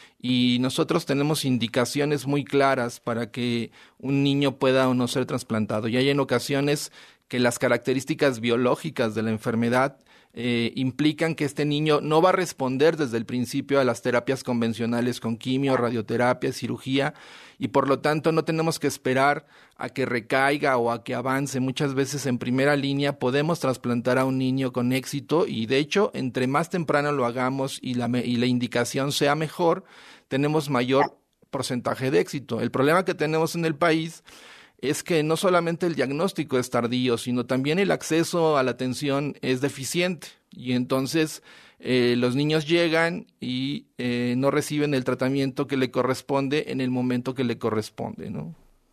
y nosotros tenemos indicaciones muy claras para que un niño pueda o no ser trasplantado. Y hay en ocasiones que las características biológicas de la enfermedad eh, implican que este niño no va a responder desde el principio a las terapias convencionales con quimio, radioterapia, cirugía, y por lo tanto no tenemos que esperar a que recaiga o a que avance. Muchas veces en primera línea podemos trasplantar a un niño con éxito y de hecho entre más temprano lo hagamos y la, y la indicación sea mejor, tenemos mayor porcentaje de éxito. El problema que tenemos en el país es que no solamente el diagnóstico es tardío, sino también el acceso a la atención es deficiente y entonces eh, los niños llegan y eh, no reciben el tratamiento que le corresponde en el momento que le corresponde, ¿no?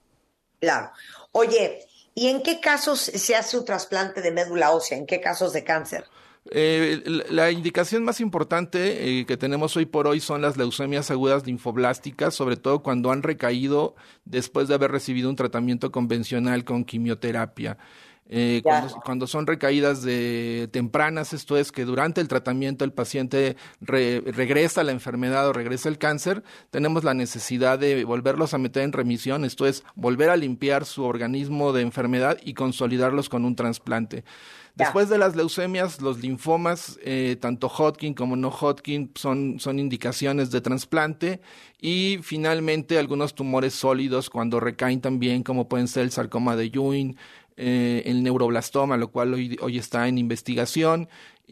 Claro. Oye, ¿y en qué casos se hace un trasplante de médula ósea? ¿En qué casos de cáncer? Eh, la indicación más importante eh, que tenemos hoy por hoy son las leucemias agudas linfoblásticas, sobre todo cuando han recaído después de haber recibido un tratamiento convencional con quimioterapia. Eh, cuando, cuando son recaídas de tempranas, esto es que durante el tratamiento el paciente re, regresa la enfermedad o regresa el cáncer, tenemos la necesidad de volverlos a meter en remisión, esto es volver a limpiar su organismo de enfermedad y consolidarlos con un trasplante. Después de las leucemias, los linfomas, eh, tanto Hodgkin como no Hodgkin, son, son indicaciones de trasplante y finalmente algunos tumores sólidos cuando recaen también, como pueden ser el sarcoma de Ewing, eh, el neuroblastoma, lo cual hoy, hoy está en investigación,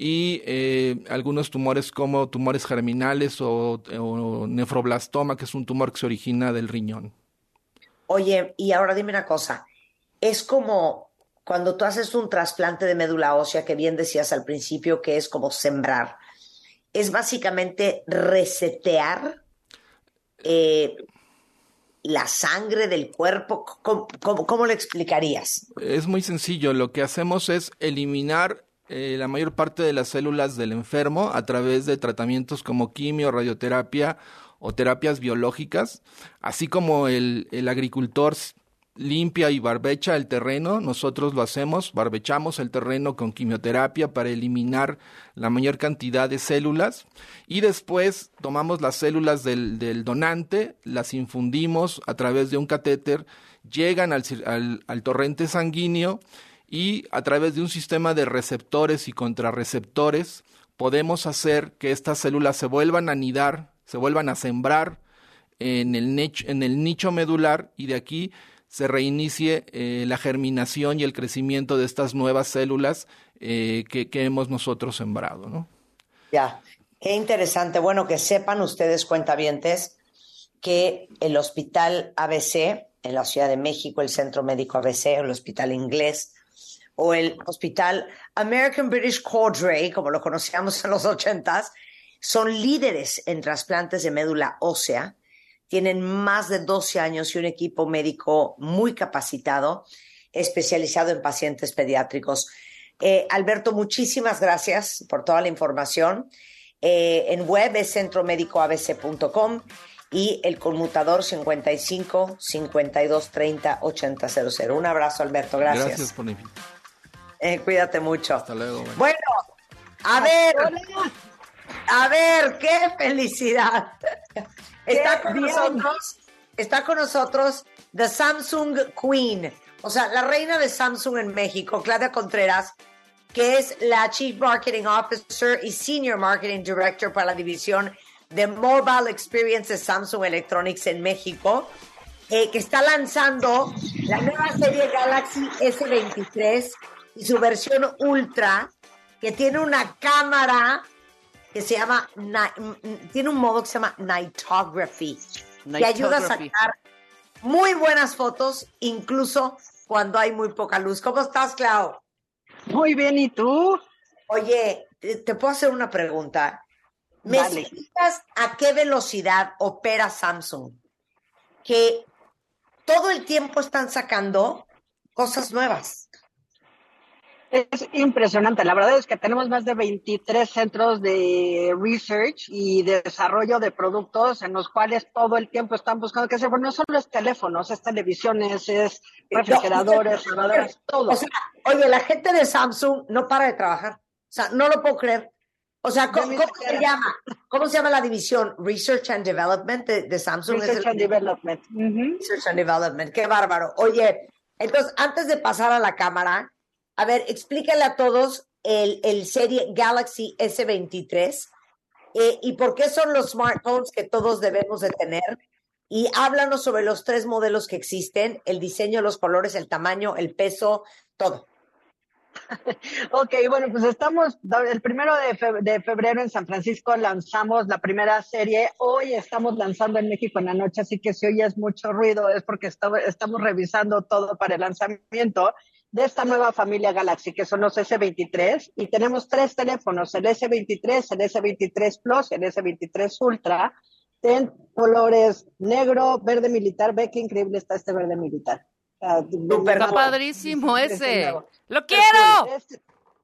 y eh, algunos tumores como tumores germinales o, o nefroblastoma, que es un tumor que se origina del riñón. Oye, y ahora dime una cosa, es como cuando tú haces un trasplante de médula ósea, que bien decías al principio que es como sembrar, es básicamente resetear eh, la sangre del cuerpo. ¿Cómo, cómo, cómo lo explicarías? Es muy sencillo, lo que hacemos es eliminar eh, la mayor parte de las células del enfermo a través de tratamientos como quimio, radioterapia o terapias biológicas, así como el, el agricultor limpia y barbecha el terreno, nosotros lo hacemos, barbechamos el terreno con quimioterapia para eliminar la mayor cantidad de células y después tomamos las células del, del donante, las infundimos a través de un catéter, llegan al, al, al torrente sanguíneo y a través de un sistema de receptores y contrarreceptores podemos hacer que estas células se vuelvan a anidar, se vuelvan a sembrar en el nicho, en el nicho medular y de aquí se reinicie eh, la germinación y el crecimiento de estas nuevas células eh, que, que hemos nosotros sembrado, ¿no? Ya, qué interesante. Bueno, que sepan ustedes, cuentavientes, que el Hospital A B C en la Ciudad de México, el Centro Médico A B C, el Hospital Inglés, o el Hospital American British Cordray, como lo conocíamos en los ochentas, son líderes en trasplantes de médula ósea. Tienen más de doce años y un equipo médico muy capacitado, especializado en pacientes pediátricos. Eh, Alberto, muchísimas gracias por toda la información. Eh, en web es centro médico a b c punto com y el conmutador cincuenta y cinco, cincuenta y dos, treinta, ochenta cero cero. Un abrazo, Alberto. Gracias. Gracias por la invitación. Eh, cuídate mucho. Hasta luego. Man. Bueno, a ver, a ver, qué felicidad. Está con nosotros, está con nosotros The Samsung Queen, o sea, la reina de Samsung en México, Claudia Contreras, que es la Chief Marketing Officer y Senior Marketing Director para la división de Mobile Experience de Samsung Electronics en México, eh, que está lanzando la nueva serie Galaxy ese veintitrés y su versión Ultra, que tiene una cámara que se llama, tiene un modo que se llama Nightography, que ayuda a sacar muy buenas fotos, incluso cuando hay muy poca luz. ¿Cómo estás, Clau? Muy bien, ¿y tú? Oye, ¿te puedo hacer una pregunta? ¿Me Dale. explicas a qué velocidad opera Samsung? Que todo el tiempo están sacando cosas nuevas. Es impresionante. La verdad es que tenemos más de veintitrés centros de research y de desarrollo de productos en los cuales todo el tiempo están buscando qué hacer. Bueno, no solo es teléfonos, es televisiones, es refrigeradores, no, lavadoras, todo. O sea, oye, la gente de Samsung no para de trabajar. O sea, no lo puedo creer. O sea, ¿cómo, cómo se llama? ¿Cómo se llama la división? Research and Development de, de Samsung. Research and Development. Uh-huh. Research and Development. Qué bárbaro. Oye, entonces, antes de pasar a la cámara, a ver, explícale a todos el, el serie Galaxy ese veintitrés eh, y por qué son los smartphones que todos debemos de tener. Y háblanos sobre los tres modelos que existen, el diseño, los colores, el tamaño, el peso, todo. Ok, bueno, pues estamos, el primero de, fe, de febrero en San Francisco lanzamos la primera serie. Hoy estamos lanzando en México en la noche, así que si oyes mucho ruido es porque está, estamos revisando todo para el lanzamiento de esta nueva familia Galaxy, que son los ese veintitrés, y tenemos tres teléfonos, el ese veintitrés, el ese veintitrés Plus, el ese veintitrés Ultra, en colores negro, verde militar. Ve qué increíble está este verde militar. Uh, está padrísimo ese. ese ¡Lo quiero! Este,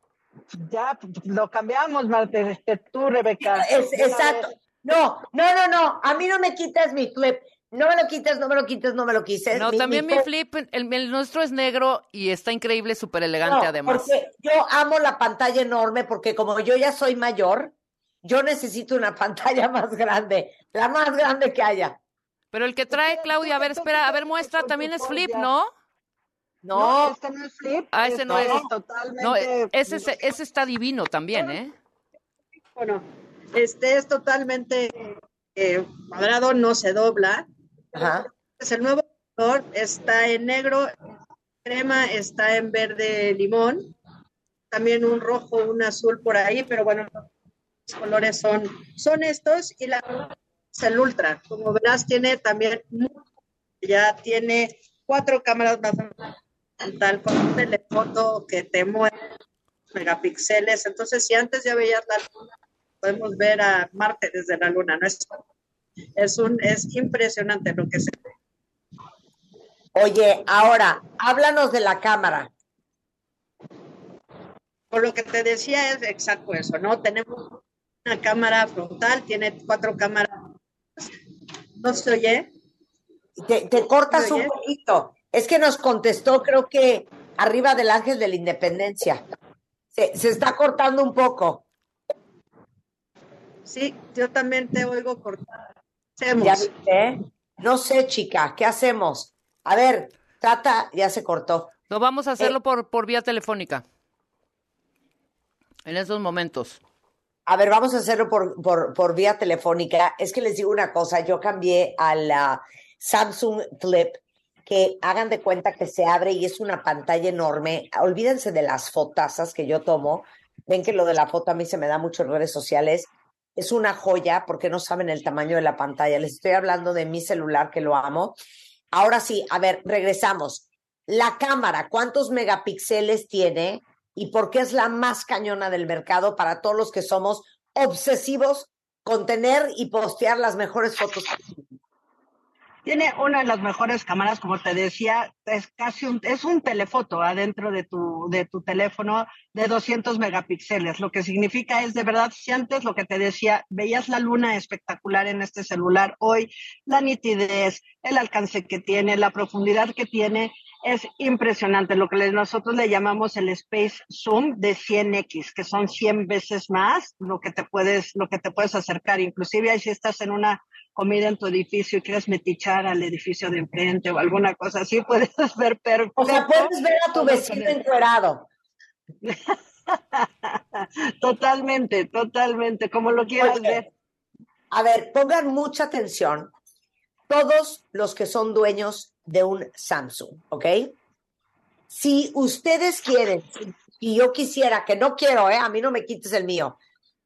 ya lo cambiamos, Marte, este, tú, Rebeca. Es, exacto. No, no, no, no. A mí no me quitas mi flip. No me lo quites, no me lo quites, no me lo quites. No, mi, también mi, mi flip, el, el nuestro es negro y está increíble, súper elegante no, además. Porque yo amo la pantalla enorme porque como yo ya soy mayor, yo necesito una pantalla más grande, la más grande que haya. Pero el que trae, Claudia, a ver, espera, a ver, muestra, también es flip, ¿no? No, este no es flip. Ah, ese no es. Totalmente. No, ese, ese, ese está divino también, ¿eh? Bueno, este es totalmente eh, cuadrado, no se dobla. Ajá. Es el nuevo color, está en negro, crema, está en verde limón, también un rojo, un azul por ahí, pero bueno, los colores son, son estos, y la es el Ultra. Como verás, tiene también, ya tiene cuatro cámaras más tal con un telefoto que te mueve megapíxeles. Entonces, si antes ya veías la luna, podemos ver a Marte desde la luna, ¿no? Es, es, un, es impresionante lo que se ve. Oye, ahora, háblanos de la cámara. Por lo que te decía es exacto eso, ¿no? Tenemos una cámara frontal, tiene cuatro cámaras. ¿No se oye? Te, te cortas un poquito. Es que nos contestó, creo que arriba del Ángel de la Independencia. Se, se está cortando un poco. Sí, yo también te oigo cortar. ¿Ya viste? No sé, chica, ¿qué hacemos? A ver, Tata, ya se cortó. No, vamos a hacerlo eh, por, por vía telefónica. En esos momentos. A ver, vamos a hacerlo por, por, por vía telefónica. Es que les digo una cosa, yo cambié a la Samsung Flip, que hagan de cuenta que se abre y es una pantalla enorme. Olvídense de las fotazas que yo tomo. Ven que lo de la foto a mí se me da mucho en redes sociales. Es una joya porque no saben el tamaño de la pantalla. Les estoy hablando de mi celular, que lo amo. Ahora sí, a ver, regresamos. La cámara, ¿cuántos megapíxeles tiene? ¿Y por qué es la más cañona del mercado para todos los que somos obsesivos con tener y postear las mejores fotos? Tiene una de las mejores cámaras, como te decía, es casi un, es un telefoto adentro de tu, de tu teléfono de doscientos megapíxeles. Lo que significa es, de verdad, si antes lo que te decía, veías la luna espectacular en este celular, hoy la nitidez, el alcance que tiene, la profundidad que tiene, es impresionante. Lo que nosotros le llamamos el Space Zoom de cien equis, que son cien veces más lo que te puedes, lo que te puedes acercar. Inclusive ahí si estás en una comida en tu edificio y quieres metichar al edificio de enfrente o alguna cosa así, puedes ver perfecto. O sea, puedes ver a tu vecino encuerado. Totalmente, totalmente, como lo quieras Oye, ver. A ver, pongan mucha atención todos los que son dueños de un Samsung, ¿ok? Si ustedes quieren, y yo quisiera, que no quiero, ¿eh? A mí no me quites el mío,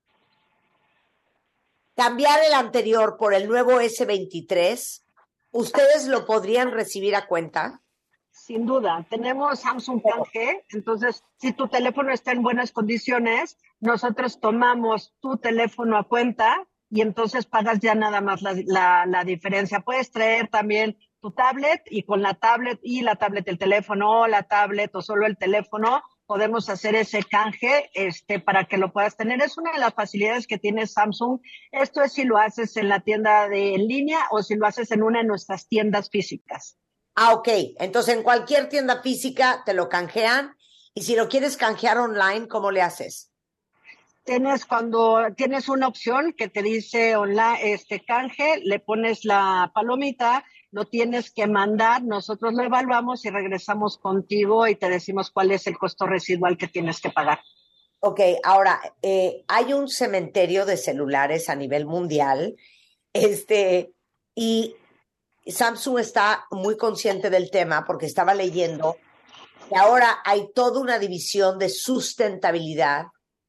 cambiar el anterior por el nuevo ese veintitrés, ¿ustedes lo podrían recibir a cuenta? Sin duda, tenemos Samsung canje, entonces si tu teléfono está en buenas condiciones, nosotros tomamos tu teléfono a cuenta y entonces pagas ya nada más la, la, la diferencia. Puedes traer también tu tablet y con la tablet y la tablet el teléfono o la tablet o solo el teléfono, podemos hacer ese canje este, para que lo puedas tener. Es una de las facilidades que tiene Samsung. Esto es si lo haces en la tienda de en línea o si lo haces en una de nuestras tiendas físicas. Ah, ok. Entonces, en cualquier tienda física te lo canjean. Y si lo quieres canjear online, ¿cómo le haces? Tienes cuando tienes una opción que te dice online, este canje, le pones la palomita, lo tienes que mandar, nosotros lo evaluamos y regresamos contigo y te decimos cuál es el costo residual que tienes que pagar. Ok, ahora, eh, hay un cementerio de celulares a nivel mundial, este, y Samsung está muy consciente del tema porque estaba leyendo que ahora hay toda una división de sustentabilidad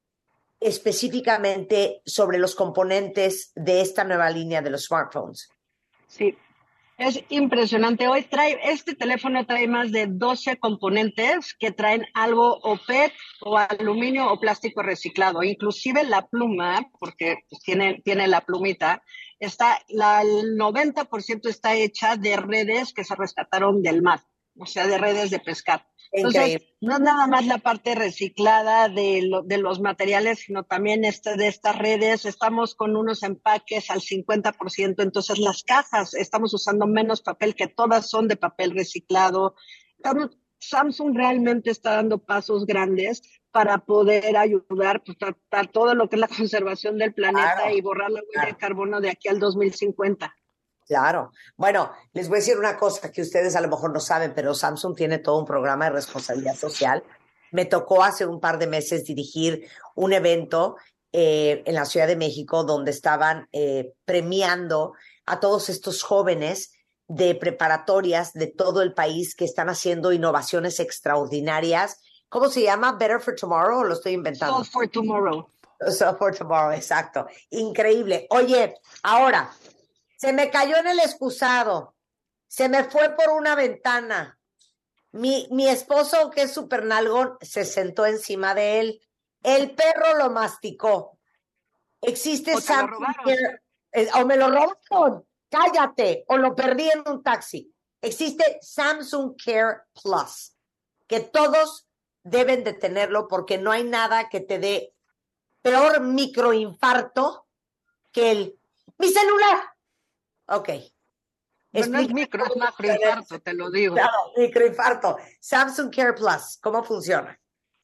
específicamente sobre los componentes de esta nueva línea de los smartphones. Sí, es impresionante. Hoy trae, este teléfono trae más de doce componentes que traen algo o P E T o aluminio o plástico reciclado. Inclusive la pluma, porque pues, tiene, tiene la plumita, está, la, el noventa por ciento está hecha de redes que se rescataron del mar, o sea, de redes de pescar. Entonces, no es nada más la parte reciclada de, lo, de los materiales, sino también este, de estas redes. Estamos con unos empaques al cincuenta por ciento, entonces las cajas estamos usando menos papel, que todas son de papel reciclado. Samsung realmente está dando pasos grandes para poder ayudar pues, a, a todo lo que es la conservación del planeta claro, y borrar la huella claro. de carbono de aquí al dos mil cincuenta. Claro. Bueno, les voy a decir una cosa que ustedes a lo mejor no saben, pero Samsung tiene todo un programa de responsabilidad social. Me tocó hace un par de meses dirigir un evento eh, en la Ciudad de México donde estaban eh, premiando a todos estos jóvenes de preparatorias de todo el país que están haciendo innovaciones extraordinarias. ¿Cómo se llama? ¿Better for Tomorrow o lo estoy inventando? Solve for Tomorrow. Solve for Tomorrow, exacto. Increíble. Oye, ahora... se me cayó en el excusado, se me fue por una ventana. Mi, mi esposo, que es súper nalgón, se sentó encima de él. El perro lo masticó. Existe Samsung Care, eh, o me lo robaron, cállate, o lo perdí en un taxi. Existe Samsung Care Plus, que todos deben de tenerlo porque no hay nada que te dé peor microinfarto que el mi celular. Ok. No, no es micro, es macroinfarto, te lo digo. Claro, microinfarto. Samsung Care Plus, ¿cómo funciona?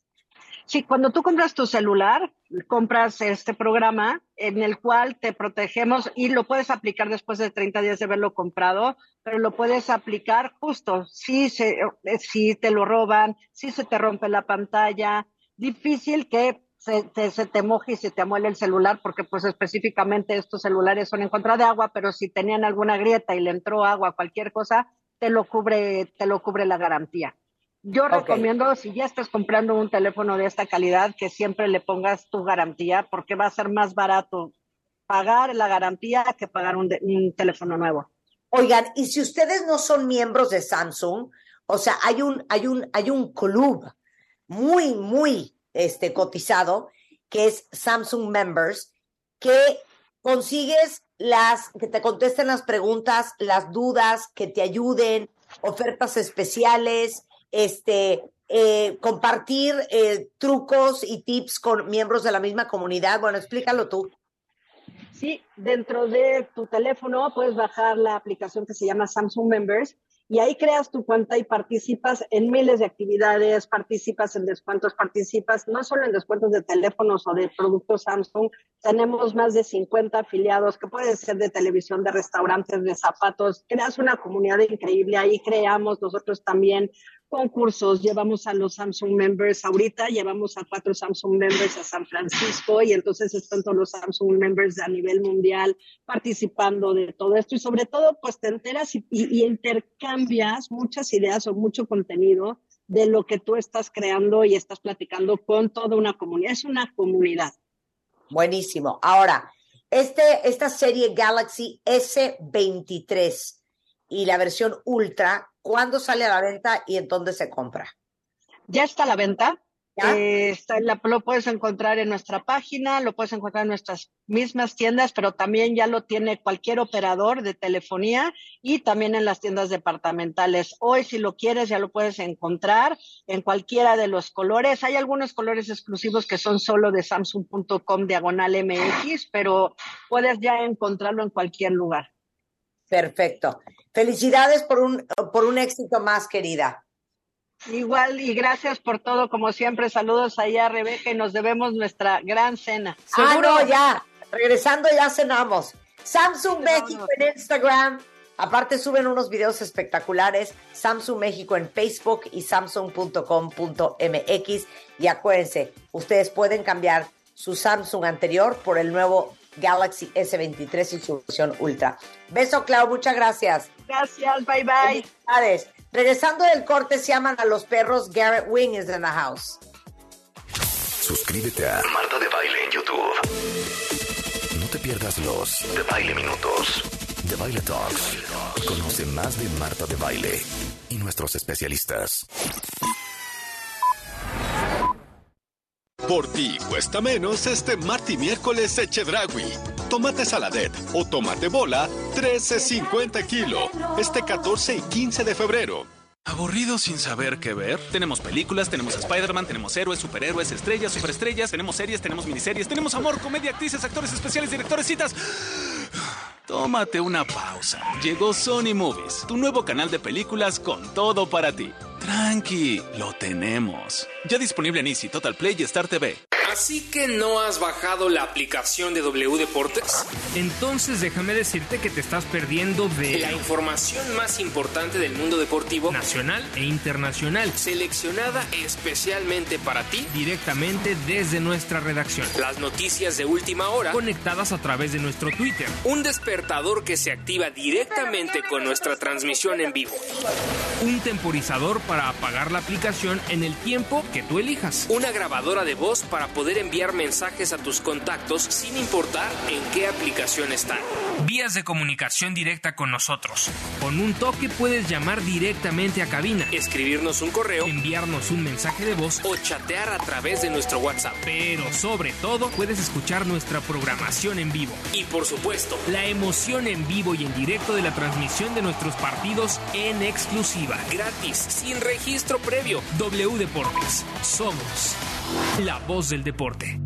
Sí, cuando tú compras tu celular, compras este programa en el cual te protegemos y lo puedes aplicar después de treinta días de haberlo comprado, pero lo puedes aplicar justo si, se, si te lo roban, si se te rompe la pantalla. Difícil que Se te, se te moje y se te amuele el celular, porque pues específicamente estos celulares son en contra de agua, pero si tenían alguna grieta y le entró agua, cualquier cosa, te lo cubre, te lo cubre la garantía. Yo okay. recomiendo, si ya estás comprando un teléfono de esta calidad, que siempre le pongas tu garantía, porque va a ser más barato pagar la garantía que pagar un, de, un teléfono nuevo. Oigan, y si ustedes no son miembros de Samsung, o sea, hay un, hay un, hay un club muy, muy Este, cotizado, que es Samsung Members, que consigues las, que te contesten las preguntas, las dudas, que te ayuden, ofertas especiales, este, eh, compartir eh, trucos y tips con miembros de la misma comunidad. Bueno, explícalo tú. Sí, dentro de tu teléfono puedes bajar la aplicación que se llama Samsung Members, y ahí creas tu cuenta y participas en miles de actividades, participas en descuentos, participas no solo en descuentos de teléfonos o de productos Samsung, tenemos más de cincuenta afiliados que pueden ser de televisión, de restaurantes, de zapatos. Creas una comunidad increíble, ahí creamos nosotros también concursos, llevamos a los Samsung members ahorita, llevamos a cuatro Samsung members a San Francisco y entonces están todos los Samsung members a nivel mundial participando de todo esto y sobre todo pues te enteras y, y, y intercambias muchas ideas o mucho contenido de lo que tú estás creando y estás platicando con toda una comunidad. Es una comunidad. Buenísimo. Ahora, este, esta serie Galaxy ese veintitrés y la versión Ultra, ¿cuándo sale a la venta y en dónde se compra? Ya está a la venta. Eh, está, la, lo puedes encontrar en nuestra página, lo puedes encontrar en nuestras mismas tiendas, pero también ya lo tiene cualquier operador de telefonía y también en las tiendas departamentales. Hoy, si lo quieres, ya lo puedes encontrar en cualquiera de los colores. Hay algunos colores exclusivos que son solo de samsung punto com diagonal M X, pero puedes ya encontrarlo en cualquier lugar. Perfecto. Felicidades por un, por un éxito más, querida. Igual, y gracias por todo, como siempre. Saludos allá a Rebeca y nos debemos nuestra gran cena. Ah, no, ya. Regresando ya cenamos. Samsung México en Instagram. Aparte suben unos videos espectaculares. Samsung México en Facebook y samsung punto com punto m x. Y acuérdense, ustedes pueden cambiar su Samsung anterior por el nuevo Galaxy ese veintitrés y su versión Ultra. Beso, Clau, muchas gracias. Gracias, bye bye. Felicidades. Regresando del corte, se llaman a los perros. Garrett Wing is in the house. Suscríbete a Marta de Baile en YouTube. No te pierdas los de Baile Minutos, de Baile Talks. Conoce más de Marta de Baile y nuestros especialistas. Por ti cuesta menos este martes y miércoles de Chedraui. Tomate saladet o tomate bola, trece cincuenta kilo. Este catorce y quince de febrero. ¿Aburrido sin saber qué ver? Tenemos películas, tenemos Spider-Man, tenemos héroes, superhéroes, estrellas, superestrellas, tenemos series, tenemos miniseries, tenemos amor, comedia, actrices, actores especiales, directores, citas. Tómate una pausa. Llegó Sony Movies, tu nuevo canal de películas con todo para ti. Tranqui, lo tenemos. Ya disponible en Easy, Total Play y Star T V. ¿Así que no has bajado la aplicación de W Deportes? Entonces déjame decirte que te estás perdiendo de la información más importante del mundo deportivo nacional e internacional, seleccionada especialmente para ti, directamente desde nuestra redacción. Las noticias de última hora, conectadas a través de nuestro Twitter. Un despertador que se activa directamente con nuestra transmisión en vivo. Un temporizador para apagar la aplicación en el tiempo que tú elijas. Una grabadora de voz para poder enviar mensajes a tus contactos sin importar en qué aplicación están. Vías de comunicación directa con nosotros. Con un toque puedes llamar directamente a cabina, escribirnos un correo, enviarnos un mensaje de voz o chatear a través de nuestro WhatsApp. Pero sobre todo puedes escuchar nuestra programación en vivo. Y por supuesto, la emoción en vivo y en directo de la transmisión de nuestros partidos en exclusiva. Gratis, sin registro previo. W Deportes. Somos la voz del deporte.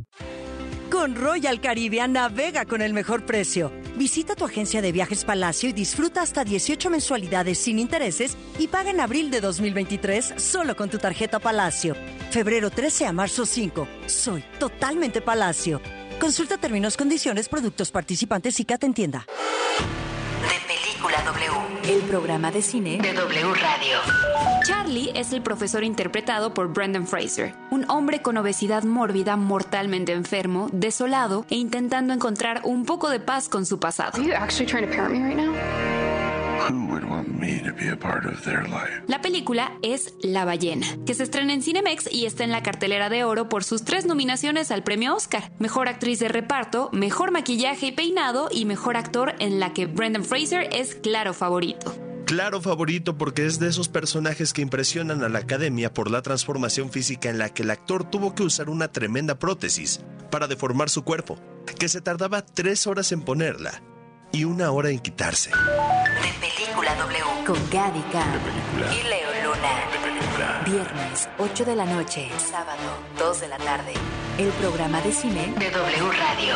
Con Royal Caribbean navega con el mejor precio. Visita tu agencia de viajes Palacio y disfruta hasta dieciocho mensualidades sin intereses y paga en abril de dos mil veintitrés solo con tu tarjeta Palacio. Febrero trece a marzo cinco. Soy totalmente Palacio. Consulta términos, condiciones, productos participantes y Cat en tienda. De Película W, el programa de cine de W Radio. Charlie es el profesor interpretado por Brendan Fraser, un hombre con obesidad mórbida, mortalmente enfermo, desolado e intentando encontrar un poco de paz con su pasado. Are you actually trying to parent me right now? Who would want me to be a part of their life? La película es La ballena, que se estrena en Cinemex y está en la cartelera de oro por sus tres nominaciones al premio Oscar: Mejor Actriz de Reparto, Mejor Maquillaje y Peinado y Mejor Actor, en la que Brendan Fraser es claro favorito. Claro favorito porque es de esos personajes que impresionan a la academia por la transformación física en la que el actor tuvo que usar una tremenda prótesis para deformar su cuerpo, que se tardaba tres horas en ponerla y una hora en quitarse. De Película W, con Gaby Khan y Leo Luna. De Película. Viernes, ocho de la noche. Sábado, dos de la tarde. El programa de cine de W Radio.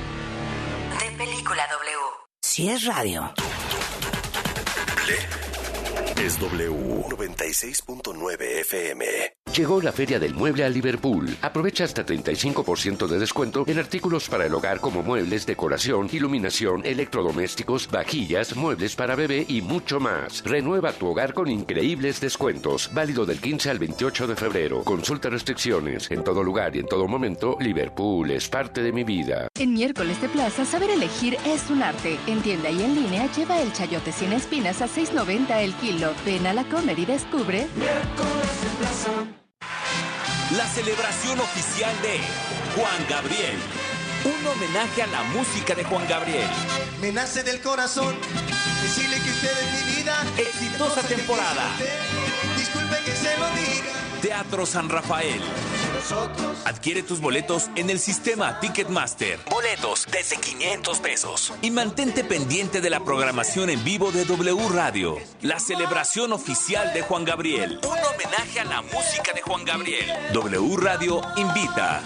De Película W. Si es radio. Es W noventa y seis punto nueve F M. Llegó la Feria del Mueble a Liverpool. Aprovecha hasta treinta y cinco por ciento de descuento en artículos para el hogar como muebles, decoración, iluminación, electrodomésticos, vajillas, muebles para bebé y mucho más. Renueva tu hogar con increíbles descuentos. Válido del quince al veintiocho de febrero. Consulta restricciones. En todo lugar y en todo momento, Liverpool es parte de mi vida. En Miércoles de Plaza, saber elegir es un arte. En tienda y en línea, lleva el chayote sin espinas a seis noventa el kilo. Ven a la Comer y descubre Miércoles de Plaza. La celebración oficial de Juan Gabriel. Un homenaje a la música de Juan Gabriel. Me nace del corazón decirle que usted es mi vida. Exitosa temporada. Disculpe que se lo diga. Teatro San Rafael. Adquiere tus boletos en el sistema Ticketmaster. Boletos desde quinientos pesos. Y mantente pendiente de la programación en vivo de W Radio. La celebración oficial de Juan Gabriel. Un homenaje a la música de Juan Gabriel. W Radio invita.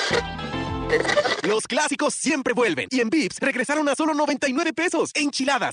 Los clásicos siempre vuelven. Y en Vips regresaron a solo noventa y nueve pesos. Enchiladas,